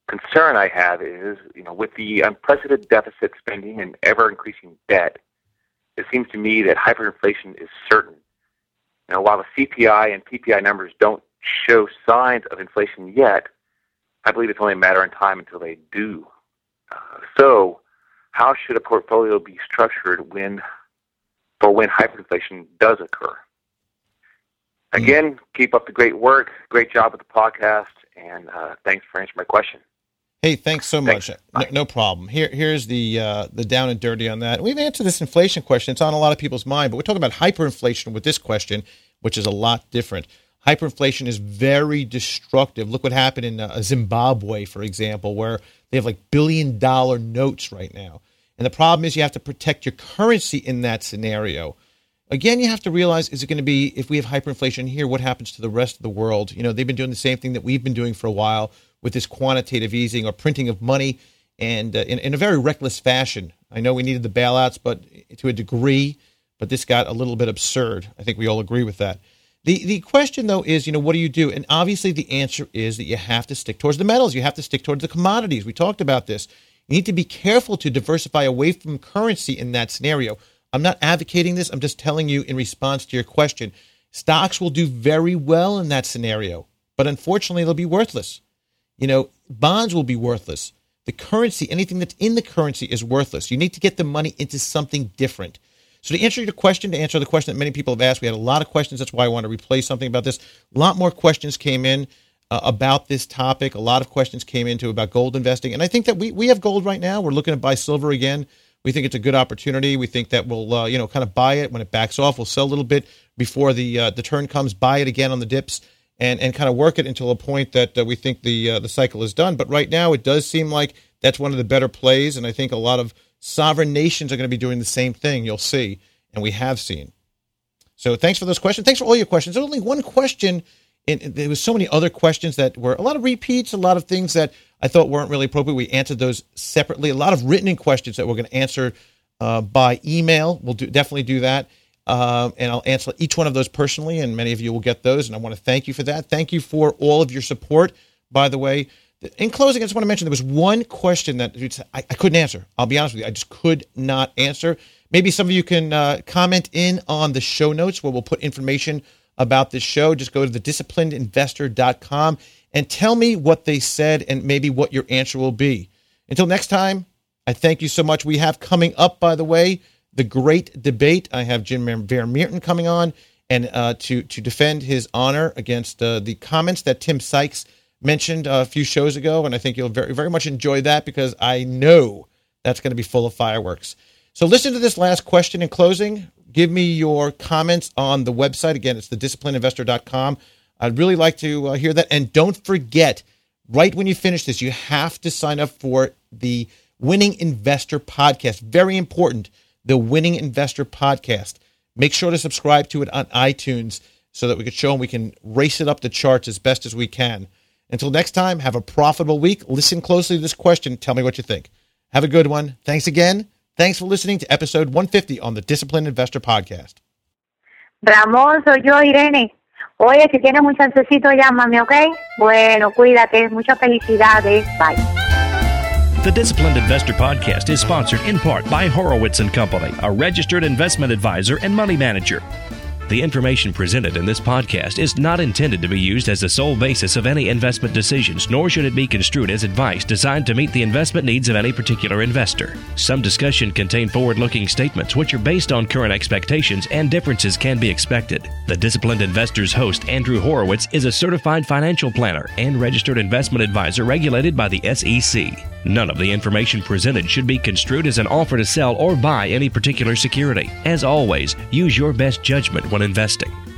concern I have is, you know, with the unprecedented deficit spending and ever-increasing debt, it seems to me that hyperinflation is certain. You know, while the C P I and P P I numbers don't show signs of inflation yet, I believe it's only a matter of time until they do. Uh, so, how should a portfolio be structured when, for when hyperinflation does occur? Again, mm. keep up the great work. Great job with the podcast, and uh, thanks for answering my question. Hey, thanks so much. No, no problem. Here, here's the uh, the down and dirty on that. We've answered this inflation question. It's on a lot of people's mind, but we're talking about hyperinflation with this question, which is a lot different. Hyperinflation is very destructive. Look what happened in uh, Zimbabwe, for example, where they have like billion dollar notes right now. And the problem is you have to protect your currency in that scenario. Again, you have to realize, is it going to be, if we have hyperinflation here, what happens to the rest of the world? You know, they've been doing the same thing that we've been doing for a while with this quantitative easing or printing of money, and uh, in, in a very reckless fashion. I know we needed the bailouts, but to a degree, but this got a little bit absurd. I think we all agree with that. The the question, though, is, you know, what do you do? And obviously the answer is that you have to stick towards the metals. You have to stick towards the commodities. We talked about this. You need to be careful to diversify away from currency in that scenario. I'm not advocating this. I'm just telling you in response to your question. Stocks will do very well in that scenario, but unfortunately they'll be worthless. You know, bonds will be worthless. The currency, anything that's in the currency is worthless. You need to get the money into something different. So to answer your question, to answer the question that many people have asked, we had a lot of questions. That's why I want to replay something about this. A lot more questions came in uh, about this topic. A lot of questions came into about gold investing. And I think that we, we have gold right now. We're looking to buy silver again. We think it's a good opportunity. We think that we'll, uh, you know, kind of buy it when it backs off. We'll sell a little bit before the uh, the turn comes, buy it again on the dips, and, and kind of work it until a point that uh, we think the uh, the cycle is done. But right now, it does seem like that's one of the better plays, and I think a lot of sovereign nations are going to be doing the same thing. You'll see, and we have seen. So thanks for those questions. Thanks for all your questions. There's only one question. And there was so many other questions that were a lot of repeats, a lot of things that I thought weren't really appropriate. We answered those separately. A lot of written in questions that we're going to answer uh, by email. We'll do, definitely do that. Uh, and I'll answer each one of those personally, and many of you will get those. And I want to thank you for that. Thank you for all of your support, by the way. In closing, I just want to mention there was one question that I, I couldn't answer. I'll be honest with you. I just could not answer. Maybe some of you can uh, comment in on the show notes where we'll put information about this show. Just go to the disciplined investor dot com and tell me what they said and maybe what your answer will be. Until next time, I thank you so much. We have coming up, by the way, the great debate. I have Jim Van Meerten coming on and uh, to, to defend his honor against uh, the comments that Tim Sykes mentioned a few shows ago. And I think you'll very, very much enjoy that because I know that's going to be full of fireworks. So listen to this last question in closing. Give me your comments on the website. Again, it's the disciplined investor dot com. I'd really like to uh, hear that. And don't forget, right when you finish this, you have to sign up for the Winning Investor Podcast. Very important, the Winning Investor Podcast. Make sure to subscribe to it on iTunes so that we can show and we can race it up the charts as best as we can. Until next time, have a profitable week. Listen closely to this question. Tell me what you think. Have a good one. Thanks again. Thanks for listening to episode one fifty on the Disciplined Investor Podcast. Ramón, soy yo, Irene. Oye, si tienes un chancecito, llámame, ¿ok? Bueno, cuídate. Muchas felicidades. Bye. The Disciplined Investor Podcast is sponsored in part by Horowitz and Company, a registered investment advisor and money manager. The information presented in this podcast is not intended to be used as the sole basis of any investment decisions, nor should it be construed as advice designed to meet the investment needs of any particular investor. Some discussion contain forward-looking statements which are based on current expectations, and differences can be expected. The Disciplined Investor's host, Andrew Horowitz, is a certified financial planner and registered investment advisor regulated by the S E C. None of the information presented should be construed as an offer to sell or buy any particular security. As always, use your best judgment when investing.